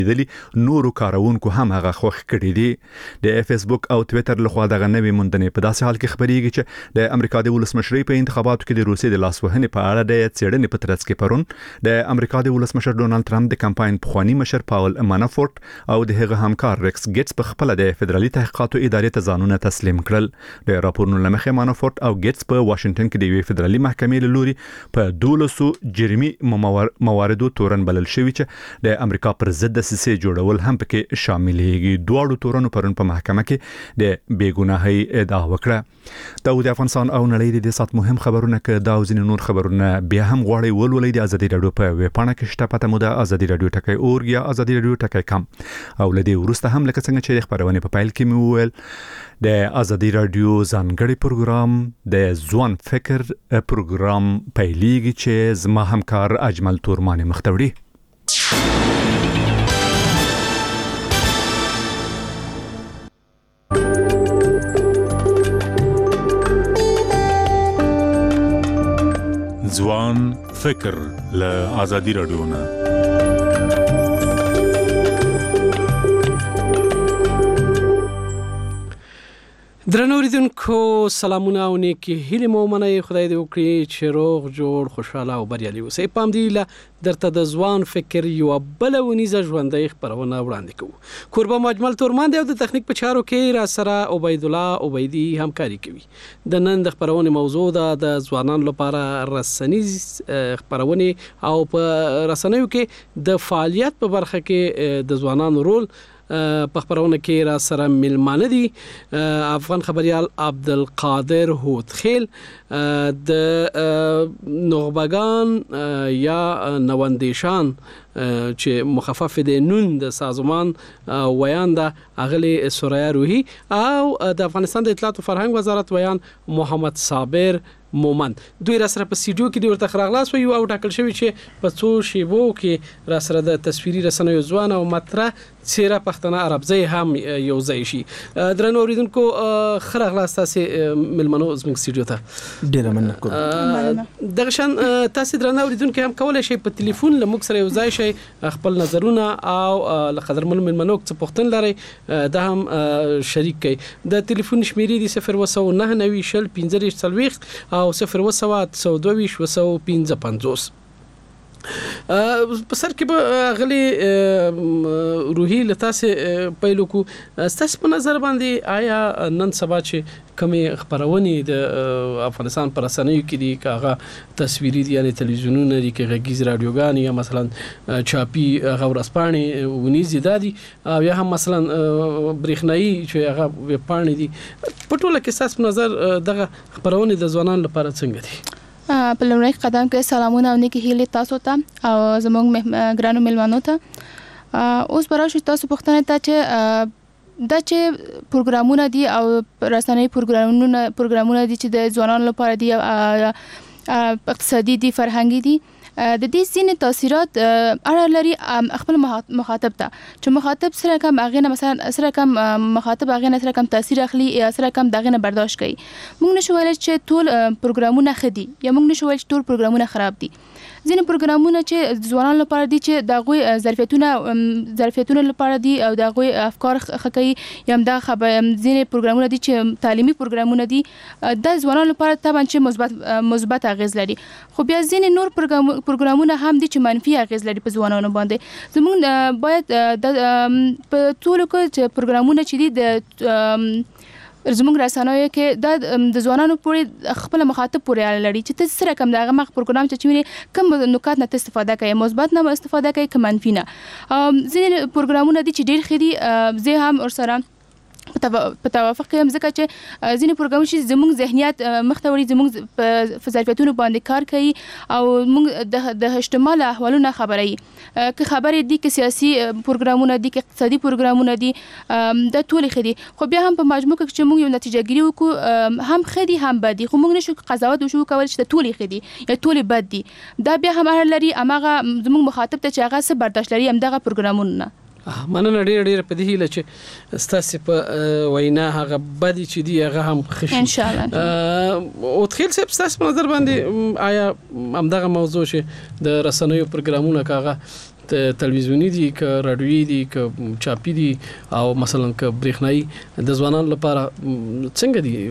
دلی نورو کارونکو هم هغه خوښ کړي دي. د فیسبوک او ټوئیټر لخوا دغه نوې موندنې په داسې حال کې خبرېږي چې د امریکا د ولسمشرۍ په انتخاباتو کې د روسیې د لاسوهنې په اړه د څېړنې په ترڅ کې پرون د امریکا د ولسمشر ډونالد ټرمپ د کمپاین پخوانی مشر پاول مانافورت او د هغه همکار ریکس ګیټس په خپل د فدرالي تحقیقاتو ادارې ته ځانونه تسلیم کړل. د راپورونو لمخې مانافورت او ګیټس په واشنگټن کې د یوې فدرالي محکمې له لوري په 12 جرمي مواردو تورن بلل شوی چې د امریکا پر ضد دسیسې جوړول هم پکې شاملېږي. دواړو تورنو پرون په محکمه کې د بیګناهۍ ادعا وکړه. دا د افغانستان او نړۍ د سات مهم خبرونه کې دا ځینې نور خبرونه بیا هم غواړي ولولې د ازادي رادیو په ویب پاڼه کې شته. پته مو د ازادي رادیو ټکی اورګ یا ازادي رادیو ټکی کم. او لدی ورسته هم لکه څنګه چې خبرونه په پایل کې مو ویل د ازادي رادیو ځانګړي پروګرام د ځوان فکر پروګرام پیلېږي چې زما همکار اجمل تورمان مختوړي. ځوان فکر له ازادي رادیو نه. درنو اوریدونکو سلامونه او نیکی هیله مو منئ. خدای دې وکړي چې روغ جوړ خوشاله او بریالي اوسئ. پام دی له درته د ځوان فکر یو بل ونیزه ژوندۍ خبرونه وړاندې کوو. کوربه مجمل تورمان دی او د تخنیک په چارو کې را سره عبید الله عبیدی همکاري کوي. د نن د خبرونه موضوع ده د ځوانانو لپاره رسنیز خبرونه او په رسنیو کې د فعالیت په برخه کې د ځوانانو رول په خبرونه کې را سره ملمانه دي. افغان خبريال عبدالقادر هوتخیل د نخبگان یا نواندیشان چې مخفف دي نون د سازمان ویان د اغلی سوریا روحی او د افغانستان د اطلاعات او فرهنګ وزارت ویان محمد صابر مومند. دوی را سره په سټډیو کې د ورته خراغلاس وي او ټاکل شوی چې په څو شیبو کې را سره د تصویري رسنیو ځوان او مطرح چیرې پښتنه عربزی هم یو ځای شي. درنو اوریدونکو خراغلاس تاسو ملمنو زموږ سټډیو ته ډیر مننه کوم. دغه شان تاسو درنو اوریدونکو هم کولای شئ په ټلیفون لموږ سره یو ځای شئ خپل نظرونه او لقدر ملمنو څه پوښتنه لري دا هم شریک کړئ. د ټلیفون شمیرې دي 01990 شل 15 او 012 255. په سر کې به غلي روحي لتاسه پیلو کو ستاسو په نظر باندې آیا نن سبا چې کومه خبرونه د افغانستان پر رسنیو کې دي کاغه تصویري دي یعنی تلویزیونونه دي کې غږیز رادیوګان یا مثلا چاپی غورسپانی ونیزي دادي او یا هم مثلا برېښنایی چې هغه ویب پاڼې دي. په ټوله کې ستاسو په نظر دغه خبرونه د ځوانانو لپاره څنګه دي؟ په لومړي قدم کې سلامونه او نیکی هیله تاسو ته او زموږ ګرانو ملمنو ته. اوس براشي تاسو پوښتنه ته چې دا چې پروګرامونه دي او رسنۍ پروګرامونه دي چې د ځوانانو لپاره دي اقتصادي دي فرهنګي دي د دې ځینې تاثیرات اړه لري خپل مخاطب ته چې مخاطب سره کوم اغه نه مثلا سره کوم مخاطب اغه نه سره کوم تاثیر اخلي یا سره کوم دغه نه برداشت کوي. موږ نشو ویل چې ټول پروګرامونه خدي یا موږ نشو ویل چې ټول پروګرامونه خراب دي. ځینې پروګرامونه چې ځوانانو لپاره دي چې دغه ظرفیتونه لپاره دي او دغه افکار خکې یا هم د ځینې پروګرامونه دي چې تعلیمي پروګرامونه دي د ځوانانو لپاره طبعا چې مثبت اغیز لري. خو بیا ځینې نور پروګرامونه هم دي چې منفي اغیز لري په ځوانانو باندې. زموږ باید په ټولو کې چې پروګرامونه چې دي د زموږ رسنیو کې د ځوانانو پورې خپل مخاطب پورې اړه لري چې تاسو سره کوم دغه مخ پروګرام چې ویني کوم نکات نه استفاده کوي مثبت نه استفاده کوي کوم منفي نه. ځینې پروګرامونه دي چې ډېر خېدي زه هم ورسره په توافق یم ځکه چې ځینې پروګرام چې زموږ ذهنیت مختوري زموږ په ظرفیتونو باندې کار کوي او موږ د اجتماعي احوالونو خبري که خبرې دي که سیاسي پروګرامونه دي که اقتصادي پروګرامونه دي د ټول خدي. خو بیا هم په مجموع کې چې موږ یو نتیجه ګیری وکړو هم خدي هم بدي خو موږ نشو قضاوت وشو کول چې ټول خدي یا ټول بد دي. دا بیا هم اړه لري امغه زموږ مخاطب ته چې هغه څه برداشت لري هم دغه پروګرامونه. مننه ډېر په دې هیله چې ستاسو په وینا هغه بدی چې دی هغه هم خشي ان شاء الله. او تخیل سب ستاسو په نظر باندې آیا همدغه موضوع چې د رسنیو پروګرامونه کاغه تلویزیونی دي ک رادیوي دي ک چاپی دي او مثلا ک برېښنايي د ځوانانو لپاره څنګه دي؟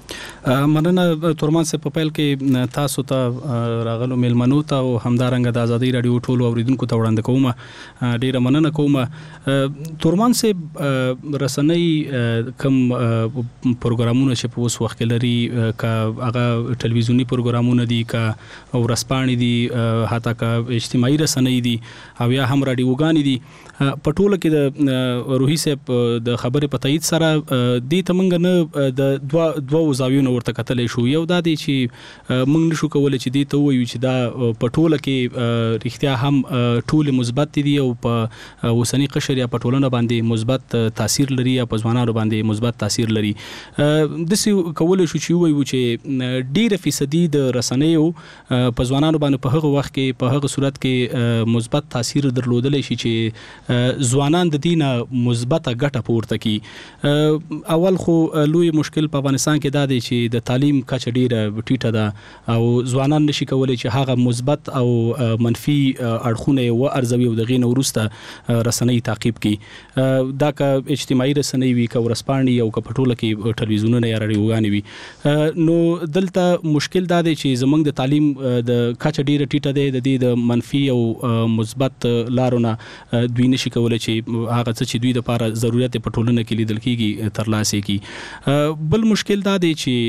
مننه تورمان صاحب، په پیل کې تاسو ته راغلو میلمنو ته او همدارنګه د ازادي رادیو ټولو اوریدونکو ته وړاندې کوم. ډیره مننه کوم. تورمان صاحب، رسنۍ کم پروګرامونه چې په اوس وخت کې لري، که هغه ټلویزیونی پروګرامونه دي، که ورځپاڼې دي، حتی که اجتماعي رسنۍ دي او یا هم رادیوګانې دي، په ټوله کې د روحي صاحب د خبرې په تایید سره دې ته موږ نه د دوه زاویو ورته کتلی شو. یو دا دی چې موږ نشو کولی چې دې ته ووایو چې دا په ټوله کې رښتیا هم ټولې مثبت دي او په اوسني قشر یا په ټولنه باندې مثبت تاثیر لري یا په ځوانانو باندې مثبت تاثیر لري. داسې کولی شو چې ووایو چې ډېره فیصدي د رسنیو په ځوانانو باندې په هغه وخت کې په هغه صورت کې مثبت تاثیر درلودلی شي چې ځوانان د دې نه مثبته ګټه پورته کړي. اول خو لوی مشکل په افغانستان کې دا دی چې د تعلیم کچه ډیره ټیټه ده او ځوانان نشي کولای چې هغه مثبت او منفي اړخونه ورزوي او دغه وروسته رسنۍ تعقیب کړي. دا که اجتماعي رسنۍ وي، که ورځپاڼې او که په ټوله کې ټلویزیونونه یا رادیوګانې وي، نو دلته مشکل دا دی چې زموږ د تعلیم د کچه ډیره ټیټه دی. د دې د منفي او مثبت لارو نه دوی نشي کولای چې هغه څه چې دوی لپاره ضرورت په ټولنه کې لیدل کیږي ترلاسه کړي. بل مشکل دا دی چې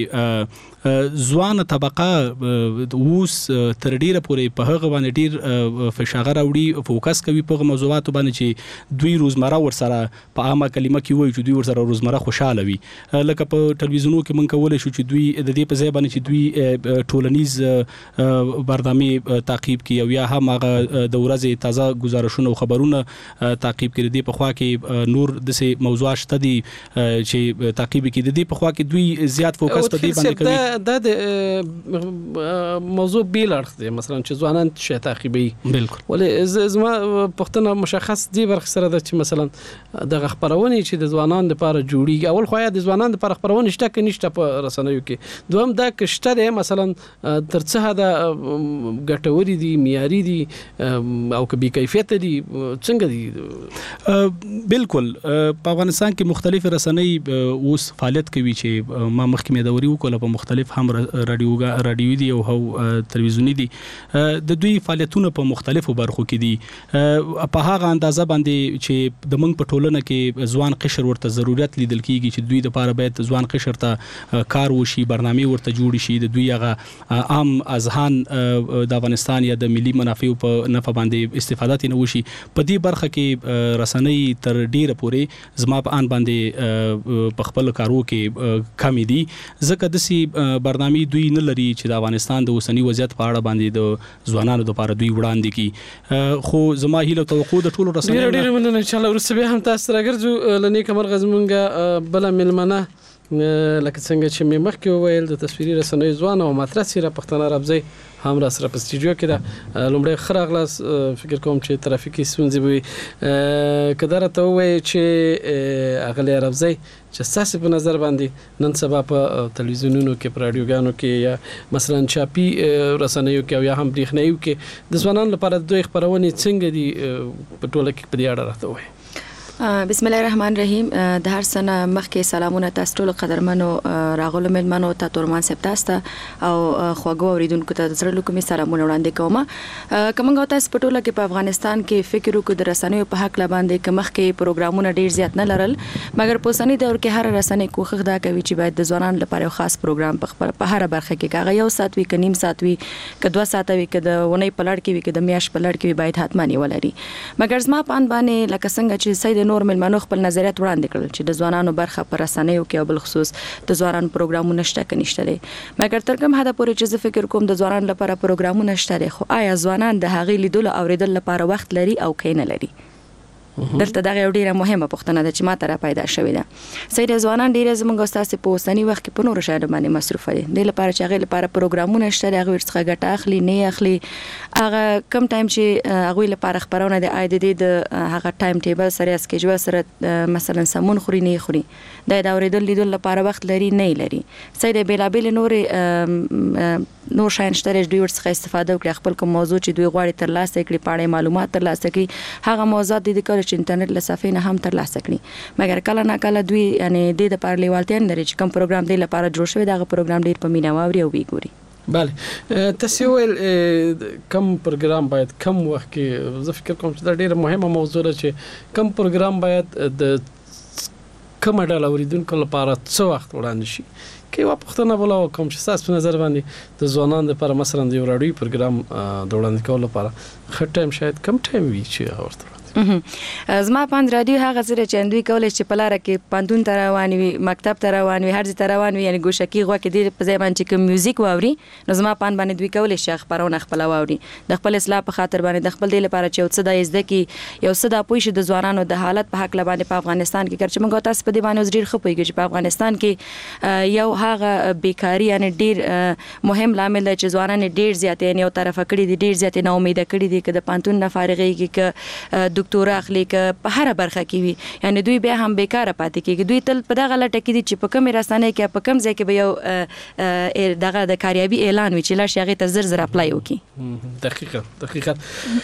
ځوان طبقه اوس تر ډیره پورې په هغه باندې ډیر فشار راوړي، فوکس کوي په موضوعاتو باندې چې دوی روزمره ورسره په عامه کلمه کې وایي چې دوی ورسره روزمره خوشاله وي. لکه په ټلویزیونو کې مونږ کولای شو چې دوی د دې په ځای باندې چې دوی ټولنیز برنامه تعقیب کړي او یا هم هغه د ورځې تازه گزارشونه او خبرونه تعقیب کړي. د په خوا کې نور داسې موضوعات شته دي چې تعقیب کړي. د دې په خوا کې دوی زیات فوکس په دې باندې کوي. دا د موضوع بیل اړخ دی، مثلا چې ځوانان شي تعقیبي. بالکل. ولې زما پښتنه مشخص دی برخ سره د چې مثلا د خبرونه چې د ځوانان لپاره جوړیږي. اول خو یا د ځوانان لپاره خبرونه شته کې نشته په رسنیو کې، دوم دا کشته دی مثلا تر څه دا ګټوري دي، معیاري دي او که بي کیفیت دي، څنګه دي؟ بالکل. په افغانستان کې مختلف رسنۍ اوس فعالیت کوي چې ما مخکې مې دوري وکړه په مختلف هم رادیوي دي او تلویزیونی دي. د دوی فعالیتونه په مختلفو برخو کې دي په هغه اندازه باندې چې د موږ په ټولنه کې ځوان قشر ورته ضرورت لیدل کیږي چې دوی د لپاره باید ځوان قشر ته کار وشي، برنامه ورته جوړ شي، د دوی هغه عام اذهان د افغانستان یا د ملي منافعو په نفع باندې استفاده تنه وشي. په دې برخه کې رسنۍ تر ډیره پورې زما په ان باندې په خپل کارو کې کمی دي، ځکه داسي برنامه دوی نه لري چې د افغانستان د اوسنی وضعیت په اړه باندې د ځوانانو لپاره دوی وړاندې کی. خو زما هیله توقع د ټولو رسنیو ډیره مننه. ان شاء الله ورسره هم تاسو راګرځو لنی کمر غزمونګه بل ملمنه لکه څنګه چې مې مخکې وویل د تصویري رسنیو ځوان او مطرح سره پښتنه رابزي هم را سره په سټوډیو کې دا لومړی خراغلاس فکر کوم چې ترافیکي ستونزې وي کدار ته وای چې اغلی رابزي چې ساسي په نظر باندې نن سبا په تلویزیونونو کې په رادیوګانو کې یا مثلا چاپی رسنیو کې او یا هم برېښنایي کې د ځوانانو لپاره دوی خبرونه څنګه دي په ټوله کې په دې اړه راته وای؟ بسم الله الرحمن الرحیم. د هر سنه مخکې سلامونه تاسو ټول قدرمنو راغلو ملمنو ته تورمان صاحب تاسو او خواږه اوریدونکو ته زړه لکه می سلامونه وړاندې کوم. کومه تاسو په ټوله کې په افغانستان کې فکر وکړو د رسنیو په حق باندې کومه کې پروګرامونه ډیر زیات نه لرل، مګر په اوسنی دور کې هر رسنۍ کوښښ دا کوي چې باید د ځوانانو لپاره یو خاص پروګرام په هر برخه کې کاغه یو سات وی ک نیم سات وی ک 2 سات وی ک د ونی پلړ کې وی ک د میاش پلړ کې باید حتماني ولري. مګر زما په ان باندې لکه څنګه چې سید نور ملمنو خپل نظریات وړاندې کړل چې د ځوانانو برخه پر رسنیو کې او بل خصوص د ځوانانو پروګرامونه شته کې نشته دي. مګر تر کوم حد پورې چې زه فکر کوم د ځوانانو لپاره پروګرامونه شته دي، خو آیا ځوانان د هغې لیدلو او اوریدلو لپاره وخت لري او کین لري؟ دلته دا یو ډیره مهمه پوښتنه ده چې ما ته را پیدا شوې ده. سید ځوانان ډیره زموږ استاد په اوسنی وخت کې په نور شایانو باندې مصروف دي. د لپاره چې هغه لپاره پروګرامونه شته، هغه ورڅخه ګټه اخلي نه اخلي. هغه کم ټایم چې هغه لپاره خبرونه د IDD د هغه ټایم ټیبل سره اسکیجول سره مثلا سمون خوري نه خوري، دا د اوریدل لیدل لپاره وخت لري نه لري. سید بیلابل نور شاین شته دوی ورڅخه استفاده وکړي، خپل کوم موضوع چې دوی غواړي ترلاسه کړي، پاړې معلومات ترلاسه کړي، هغه موضوعات د کله چې انټرنیټ له صفحې نه هم ترلاسه کړي. مګر کله نه کله دوی یعنی د لپاره لیوالتیا نه لري چې کوم پروګرام دی لپاره جوړ شوی دا پروګرام ډیر په مینا واوري او ویګوري. بله تاسو ول کم پروګرام باید کم وخت کې، زه فکر کوم چې دا ډیره مهمه موضوع ده چې کم پروګرام باید د کوم ډول اوریدونکو لپاره څو وخت وړاندې شي. کې وا پښتنه بولا کوم چې تاسو په نظر باندې د ځوانانو لپاره مثلا د رادیو پروګرام د وړاندې کولو لپاره خټ ټایم شاید کم ټایم وي چې ورته زما پاند رادیو هغه سره چې دوی کولای چې په لار کې پاندون ته روان وي، مکتب ته روان وي، هر ځای ته روان وي، یعنی ګوشکی غوا کې د په ځای باندې کوم میوزیک واوري، نو زما پاند باندې دوی کولای شي خبرونه خپل واوري د خپل اصلاح په خاطر باندې، د خپل د لپاره چې څه د زده کې یو څه د پوي شي د ځوانانو د حالت په حق لبانې په افغانستان کې چې موږ تاسو په دې باندې ډیر خپوي چې په افغانستان کې یو هغه بیکاری یعنی ډیر مهم لامل دی چې ځوانان ډیر زیات یعنی یو طرفه کړي دي، ډیر زیات نه امید کړي دي چې د پانتون نه فارغيږي ک ډاکټر اخلي په هر برخه کې وي، یعنی دوی بیا هم بیکاره پاتې کیږي. دوی تل په دغه لټه کې دي چې په کوم رسنۍ کې په کوم ځای کې به یو دغه د کاریابي اعلان وي چې لا شي هغه ته زر اپلای وکړي. دقیقاً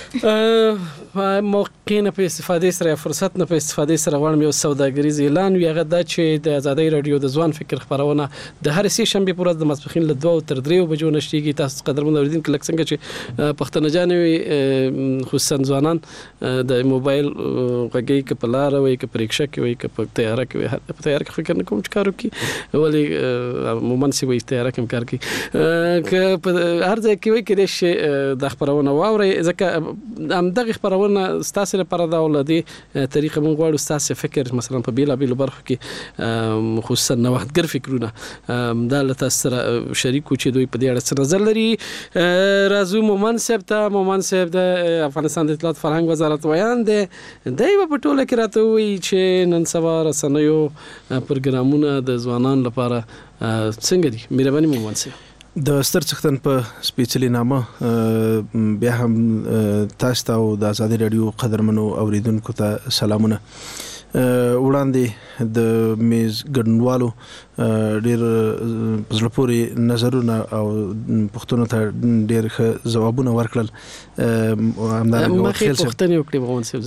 موقع نه په استفادې سره، فرصت نه په استفادې سره غواړم یو سوداګریز اعلان وي، هغه دا چې د آزادۍ رادیو د ځوان فکر خبرونه د هر سې شنبه پر ورځ د ماسپښین له 2 تر 3 بجو نشټیږي. تاسو قدرمن اوریدونکو لکه څنګه چې پښتنه جانوي خصوصا ځوانان د موبایل غږی کې په لار وي کې پریکشا کې وي کې په تیاره کې وي، په تیاره کې فکر نه کوم چې کارو کې ولې مومن سی وي تیاره کې کار کوي که په هر ځای کې وي کې شي د خبرونه واوري، ځکه هم دغه خبرونه ستاسو لپاره دا ولدي طریقه مونږ غواړو ستاسو فکر مثلا په بیلا بیل برخه کې خصوصا نوښتګر فکرونه دا له سره شریکو چې دوی په دې اړه څه نظر لري. راځو مومن صاحب د افغانستان د اطلاعات فرهنګ وزارت ویان دی په ټوله کې راته وی چې نن سبا رسنیو پروګرامونه د ځوانانو لپاره څنګه دي؟ مهرباني مومن صاحب. د ستر څښتن په سپیشلی نامه بیا هم تاسو ته او د آزادۍ رادیو قدرمنو اوریدونکو ته سلامونه. وړاندې د میز ګډونوالو ډېر زړه پورې نظرونه او پوښتنو ته ډېر ښه ځوابونه ورکړل. همدارنګه خیر پوښتنې وکړې مومن صاحب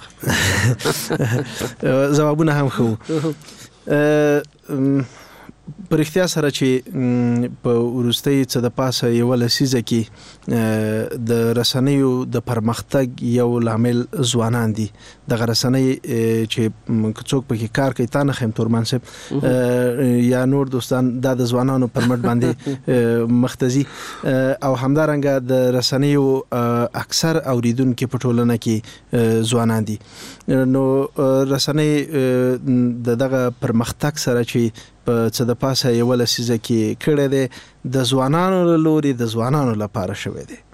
ځکه ځوابونه هم ښه پر اختیا سره چې په ورستۍ څه د پاسه یو لسیزه کې د رسنیو د پرمختګ یو لامل ځوانان دي. د رسنۍ چې څوک پکې کار کوي تا نه خیم تورمان صاحب یا نور دوستان دا د ځوانانو پر مټ باندې مختزي او همدارنګه د رسنیو اکثر اوریدونکو په ټولنه کې ځوانان دي. نو رسنۍ دغه پرمختګ سره چې په څه د پاسه یو لسیزه کې کړه ده د ځوانانو لوري د ځوانانو لپاره شوی دی.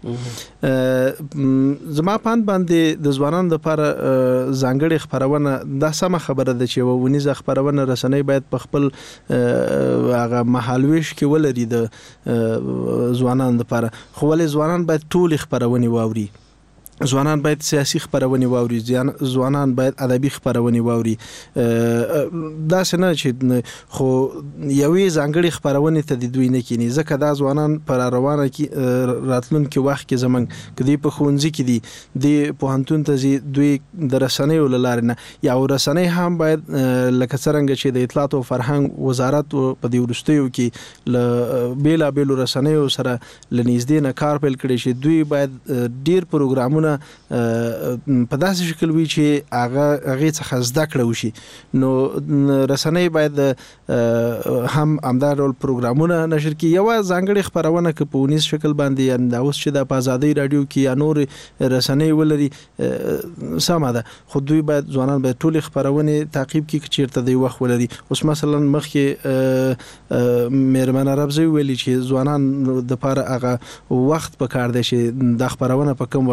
زما پاند باندې د ځوانانو لپاره ځانګړي خبرونه دا سم خبره ده چې ونیزه خبرونه رسنۍ باید په خپل هغه محلويش کې ولري د ځوانانو لپاره، خو ولې ځوانان باید ټول خبرونه واوري، ځوانان باید سیاسي خبرونه واوري، ځوانان باید ادبي خبرونه واوري. دا څنګه چې خو یوې ځانګړي خبرونه ته د دوی نه کینی، ځکه دا ځوانان پر روانه کې راتلونکي وخت کې زمنګ کدي په خونځي کې دي د پوهنتون ته دوی د رسنیو لاره نه یا رسنۍ هم باید لکه څنګه چې د اطلاعات او فرهنګ وزارت په دې ورستیو کې ل بیلا بیل رسنیو سره لنیزدې نه کار پیل کړي چې دوی باید ډیر پروګرامونه په داسې شکل وي چې هغه څخه زده کړو شي. نو رسنۍ باید هم همدار ډول پروګرامونه نشر کړي. یو ځانګړي خبرونه کې په ونیس شکل باندې یا د اوس چې د آزادۍ رادیو کې یا نور رسنۍ ولري سمه ده، خو دوی باید ځوانان باید ټول خبرونه تعقیب کړي چیرته دی وخت ولري. اوس مثلا مخکې مېرمن عربزي ویلي چې ځوانان د لپاره هغه وخت په کار دی چې د خبرونه په کوم وخت کې نشري.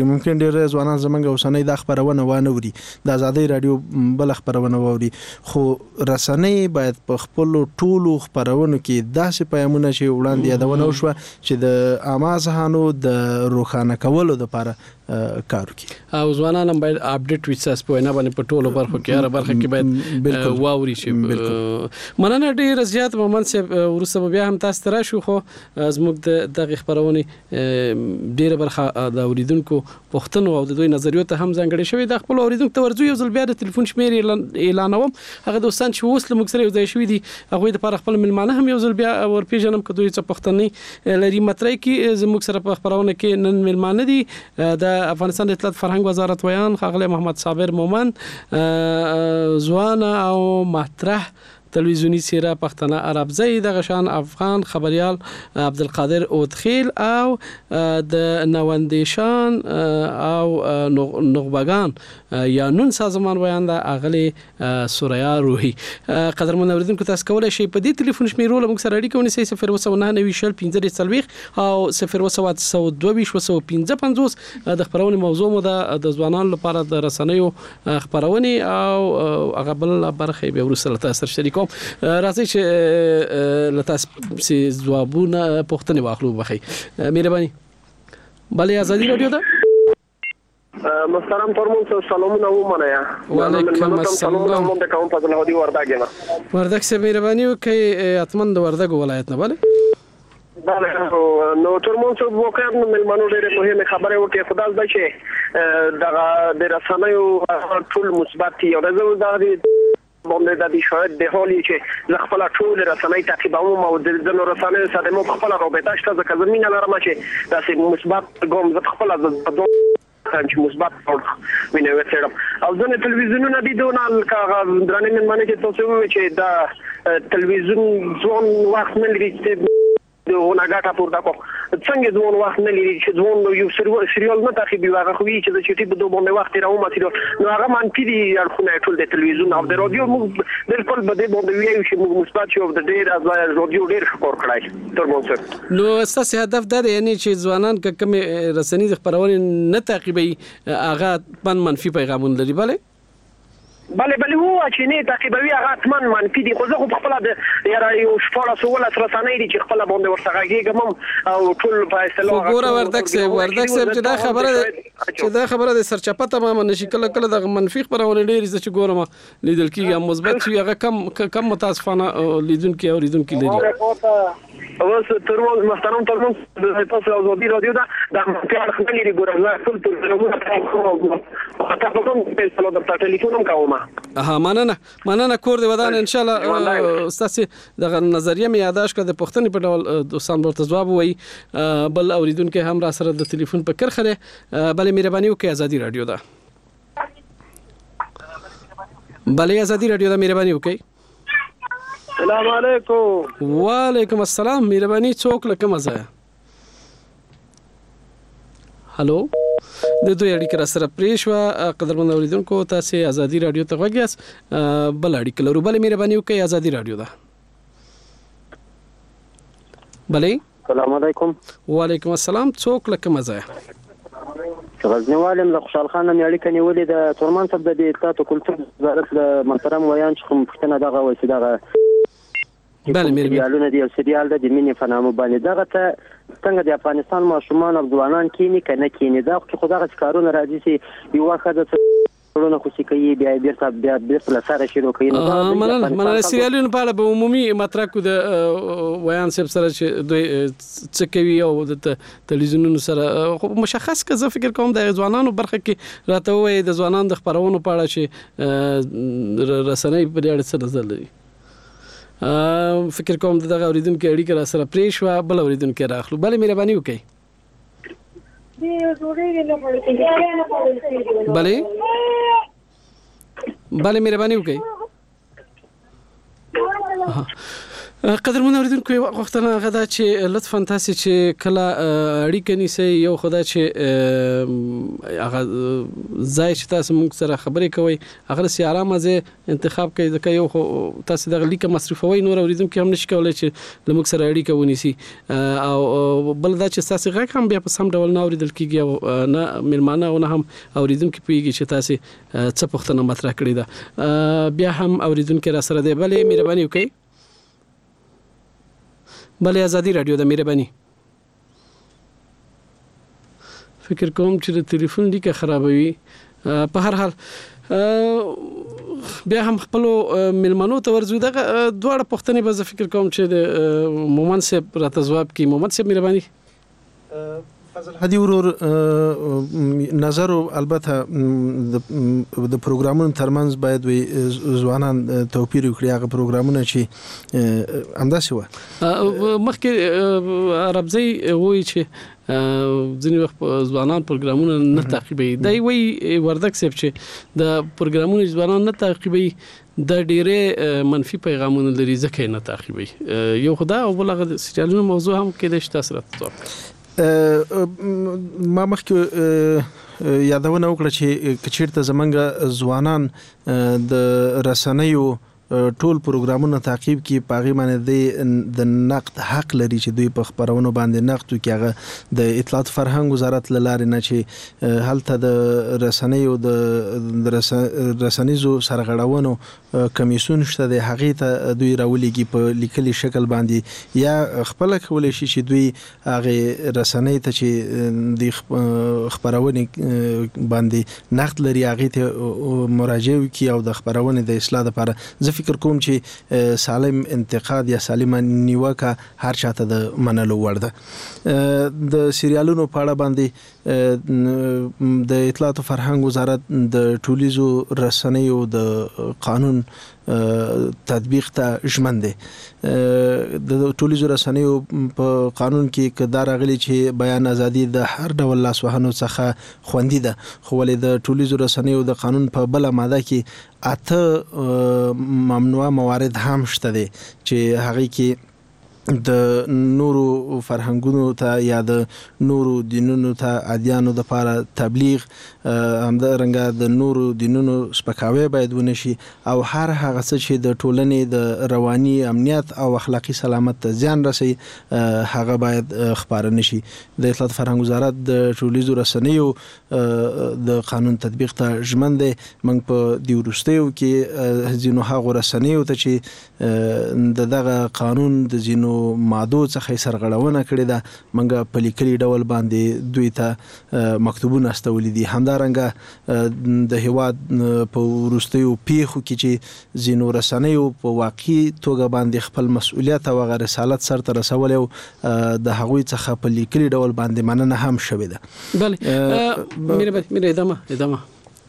ممکن ډیر ځوانان زمونږ اوسنۍ د خبرونه وانه وري د ازادي رادیو بل خبرونه ووري خو رسنۍ باید په خپل ټولو خبرونو کې داسې پیغامونه چې وړاندې یادونه وشوه چې د عامه ذهنو د روښانه کولو لپاره کار وکړي او ځوانان هم باید اپډیټ وي په وینا باندې په ټولو برخو کې هر برخه کې باید واوري شي. مننه ډیر زیات مومن صاحب ورسره بیا هم تاسو تر شو خو زموږ د خبرونه ډیر برخه د اوریدونکو پښتنو او د دوی نظریو ته هم ځانګړي شوی د خپل اوریدونکو ته ورځو یو ځل بیا د ټلیفون شمیر اعلانوم هغه دوستان چې اوس له موږ سره یو ځای شوي دي هغه د پر خپل ملمانه هم یو ځل بیا ورپیژنم که دوی څه پښتني لري مترای کې زموږ سره په خبرونه کې نن ملمانه دي د افغانستان د اطلاعات فرهنګ وزارت ویان ښاغلی محمد صابر مومن ځوان او مطرح تلویزیونی څیره پښتانه عربزی د غشان افغان خبريال عبدالقادر اودخیل او د نوندیشان او نخبگان یا نون سازمان ویان د اغلی سوریا روحي قدرمن اوریدونکو تاسو کولای شئ په دې ټلیفون شمیرو له موږ سره اړیکه ونیسئ 019901540 او 01715 د خبرونې موضوع مو د ځوانانو لپاره د رسنیو خبرونه او هغه بل برخه به ورسره تاسو شریک راځي چې لتاسو ځوابونه پوښتنه واخلو بخي مهرباني بله ازادي رادیو ده محترم ترمون سلامونه ومنه وعلیکم السلام من د کوم فضل هدي وردګ نه وردګ سه مهرباني وکي اتمن د وردګ ولایت نه بله نو ترمون څو وکړ نو ملمنو ډېر مهمه خبره وکړه خدای زده چې د رسنیو ټول مثبت یو د باندې د دې شاید د حالي چې ز خپل ټول رسنۍ تعقیبوم او د نو رسنۍ سره مو خپل رابطه شته ځکه زمينه لرم چې د مثبت ګوم ز خپل د چې مثبت ویني وڅېړم او ځنه تلویزیونونه دي دونه کاغذ درنه من باندې چې تاسو وایئ چې دا تلویزیون ځون وخت نه لري چې وناګاټه پورته کو څنګه ځون وخت نه لري چې ځون یو سریال نه تعقیبي واغه خو چې د چټي په دوه باندې وخت راوم چې نو هغه منفي دي اړخونه ټول د تلویزیون او د رادیو موږ بالکل بده باندې ویو چې موږ مثبت شو د ډیر از رادیو ډیر خبر کړای ترمنځ نو اساس هدف دا دی یعنی چې ځوانان کوم رسنۍ خبرونه نه تعقیبي هغه منفي پیغامونه لري بله هو چې نه تعقیبوي هغه اتمن منفي دي خو زه خو خپل د یاره یو شپاله سوال سره سنې دي چې خپل باندې ورڅخه کېږم او ټول په اصطلاح ګوره وردګ سه چې دا خبره د سرچپه تمام نشي کله د منفي خبرونه ډېر چې ګورم لیدل کېږي مثبت شي هغه کم متاسفانه لیدونکو او لیدونکو لري اوس ترمن محترم ترمن د تاسو ازادي رادیو دا په اړه خبرې ګورم ټول ټلویزیونونه تاسو کوم په سلو د ټلیفون کوم مننه کور دی ودان ان شاء الله استاد د نظریه می یاداش کړه د پښتنې په ډول دوستان ورته جواب وای بل اوریدونکو هم را سره د ټلیفون په کرخره بل مهرباني وکړئ ازادي رادیو ده بل ازادي رادیو ده مهرباني وکړئ السلام علیکم وعلیکم السلام مهرباني څوک لکه مزه هالو د دوی اړیکه سره پریښوا قدرمن اوریدونکو تاسو ازادي رادیو ته وګیاس بل اړیکه لرو بل مهرباني وکړئ ازادي رادیو ده بله السلام علیکم وعلیکم السلام څوک لکه مزه غزنوالم له خوشحال خان مې اړیکه نیولې د تورمان صاحب د اطلاعات او کلتور وزارت له محترم ویان چې کوم پښتنه دغه وایي دغه بله سریالونه دی سریال د مینې فنامو باندې دغه ته څنګه د افغانستان ماشومان او ځوانان کینی کنه کینی دا خو خدای کارونه راځي چې یو وخت د څلورونه خو کوي بیا بیرته سره شروع کوي مننه سریالونه په اړه به عمومي مطرح کو د ویان صاحب سره چې دوی څه کوي او د تلویزیونونو سره مشخص کزه فکر کوم د ځوانانو برخه کې راته وایي د ځوانانو د خبرونو په اړه چې رسنۍ په اړه څه نظر لري فکر کوم دغه اوریدونکو اړیکه را سره پریښوا بل اوریدونکو راخلو بل مهرباني وکړئ بله مهرباني وکړئ قدرمن اوریدونکو یو وختونه غدا چې لطفا تاسو چې کله اړیکه نیسئ یو خدای چې هغه ځای چې تاسو موږ سره خبرې کوي هغه سي آرامه ځای انتخاب کوي ځکه یو تاسو د لیکه مصرفوي نور اوریدونکو هم نشي کولای چې موږ سره اړیکه ونیسي او بل دا چې تاسو غږ هم بیا په سم ډول نه اوریدل کیږي او نه ملمانه او نه هم اوریدونکو پیږي چې تاسو څه پوښتنه مطرح کړې ده بیا هم اوریدونکو را سره دی بلې مهرباني وکړئ بلې ازادي رادیو د مهرباني فکر کوم چې د ټلیفون لیکه خرابوي په هر حال بیا هم خپل ملمنو ته ورزو دغه دواړه پوښتنې به زه فکر کوم چې د مومن صاحب راته ځواب کوي مومن صاحب مهرباني فضل هدي ورور نظر البته د پروګرامونو ترمنځ باید وي ځوانان توپیر وکړي هغه پروګرامونه چې همداسې و مخکې عربزي وایي چې ځینې وخت ځوانان پروګرامونه نه تعقیبوي دا وایي وردک صاحب چې د پروګرامونو ځوانان نه تعقیبوي د ډېرې منفي پیغامونه لري ځکه نه تعقیبوي یو خدا او بل هغه سریالونو موضوع هم کېدای شي تاسو راته ما مخکې یادونه وکړه چې کچیرته زمونږ ځوانان د رسنیو ټول پروګرامونه تعقیب کی پاغي باندې د نقد حق لري چې دوی په خبرونو باندې نقد کوي هغه د اطلاعات فرهنګ وزارت لاره نه چې هلته د رسنیو د رسنیزو سرغړونو کمیسیون شته د هغه ته دوی راولېږي په لیکلي شکل باندې یا خپل کولای شي چې دوی هغه رسنۍ ته چې د خبرونه باندې نقد لري هغه ته مراجعه کوي او د خبرونه د اصلاح لپاره فکر کوم چې سالم انتقاد یا سالمه نیوکه هر چاته د منلو وړ ده د سریالونو په اړه باندې د اطلاعات او فرهنګ وزارت د ټولیزو رسنیو د قانون تطبیق ته ژمن دي د ټولیزو رسنیو په قانون کې کدار غلي چې بیان ازادي د هر ډول لاسوهنو څخه خوندي ده خو ولې د ټولیزو رسنیو د قانون په بل ماده کې اته ممنوع موارد هم شته دي چې هغه کې د نورو فرهنګونو ته یا د نورو دینونو ته ادیانو د لپاره تبلیغ همدارنګه د نورو دینونو سپکاوی باید ونشي او هر هغه څه چې د ټولنې د رواني امنیت او اخلاقی سلامت ته زیان رسي هغه باید خبره نشي د اطلاعات فرهنګ وزارت د ټولیزو رسنیو د قانون تطبیق ته ژمن دی موږ په دی ورستیو کې ځینو هغه رسنیو ته چې دغه قانون د ځینو مادو څخه سرغړونه کړې ده منګه په لیکلي ډول باندې دوی ته مکتوبونه استولې دي همدارنګه د هیواد په ورستیو پیښو کې چې ځینو رسنیو په واقعي توګه باندې خپل مسؤلیت او غیر رسالت سره رسول او د هغوی څخه په لیکلي ډول باندې مننه هم شوې ده بله مېره ادامه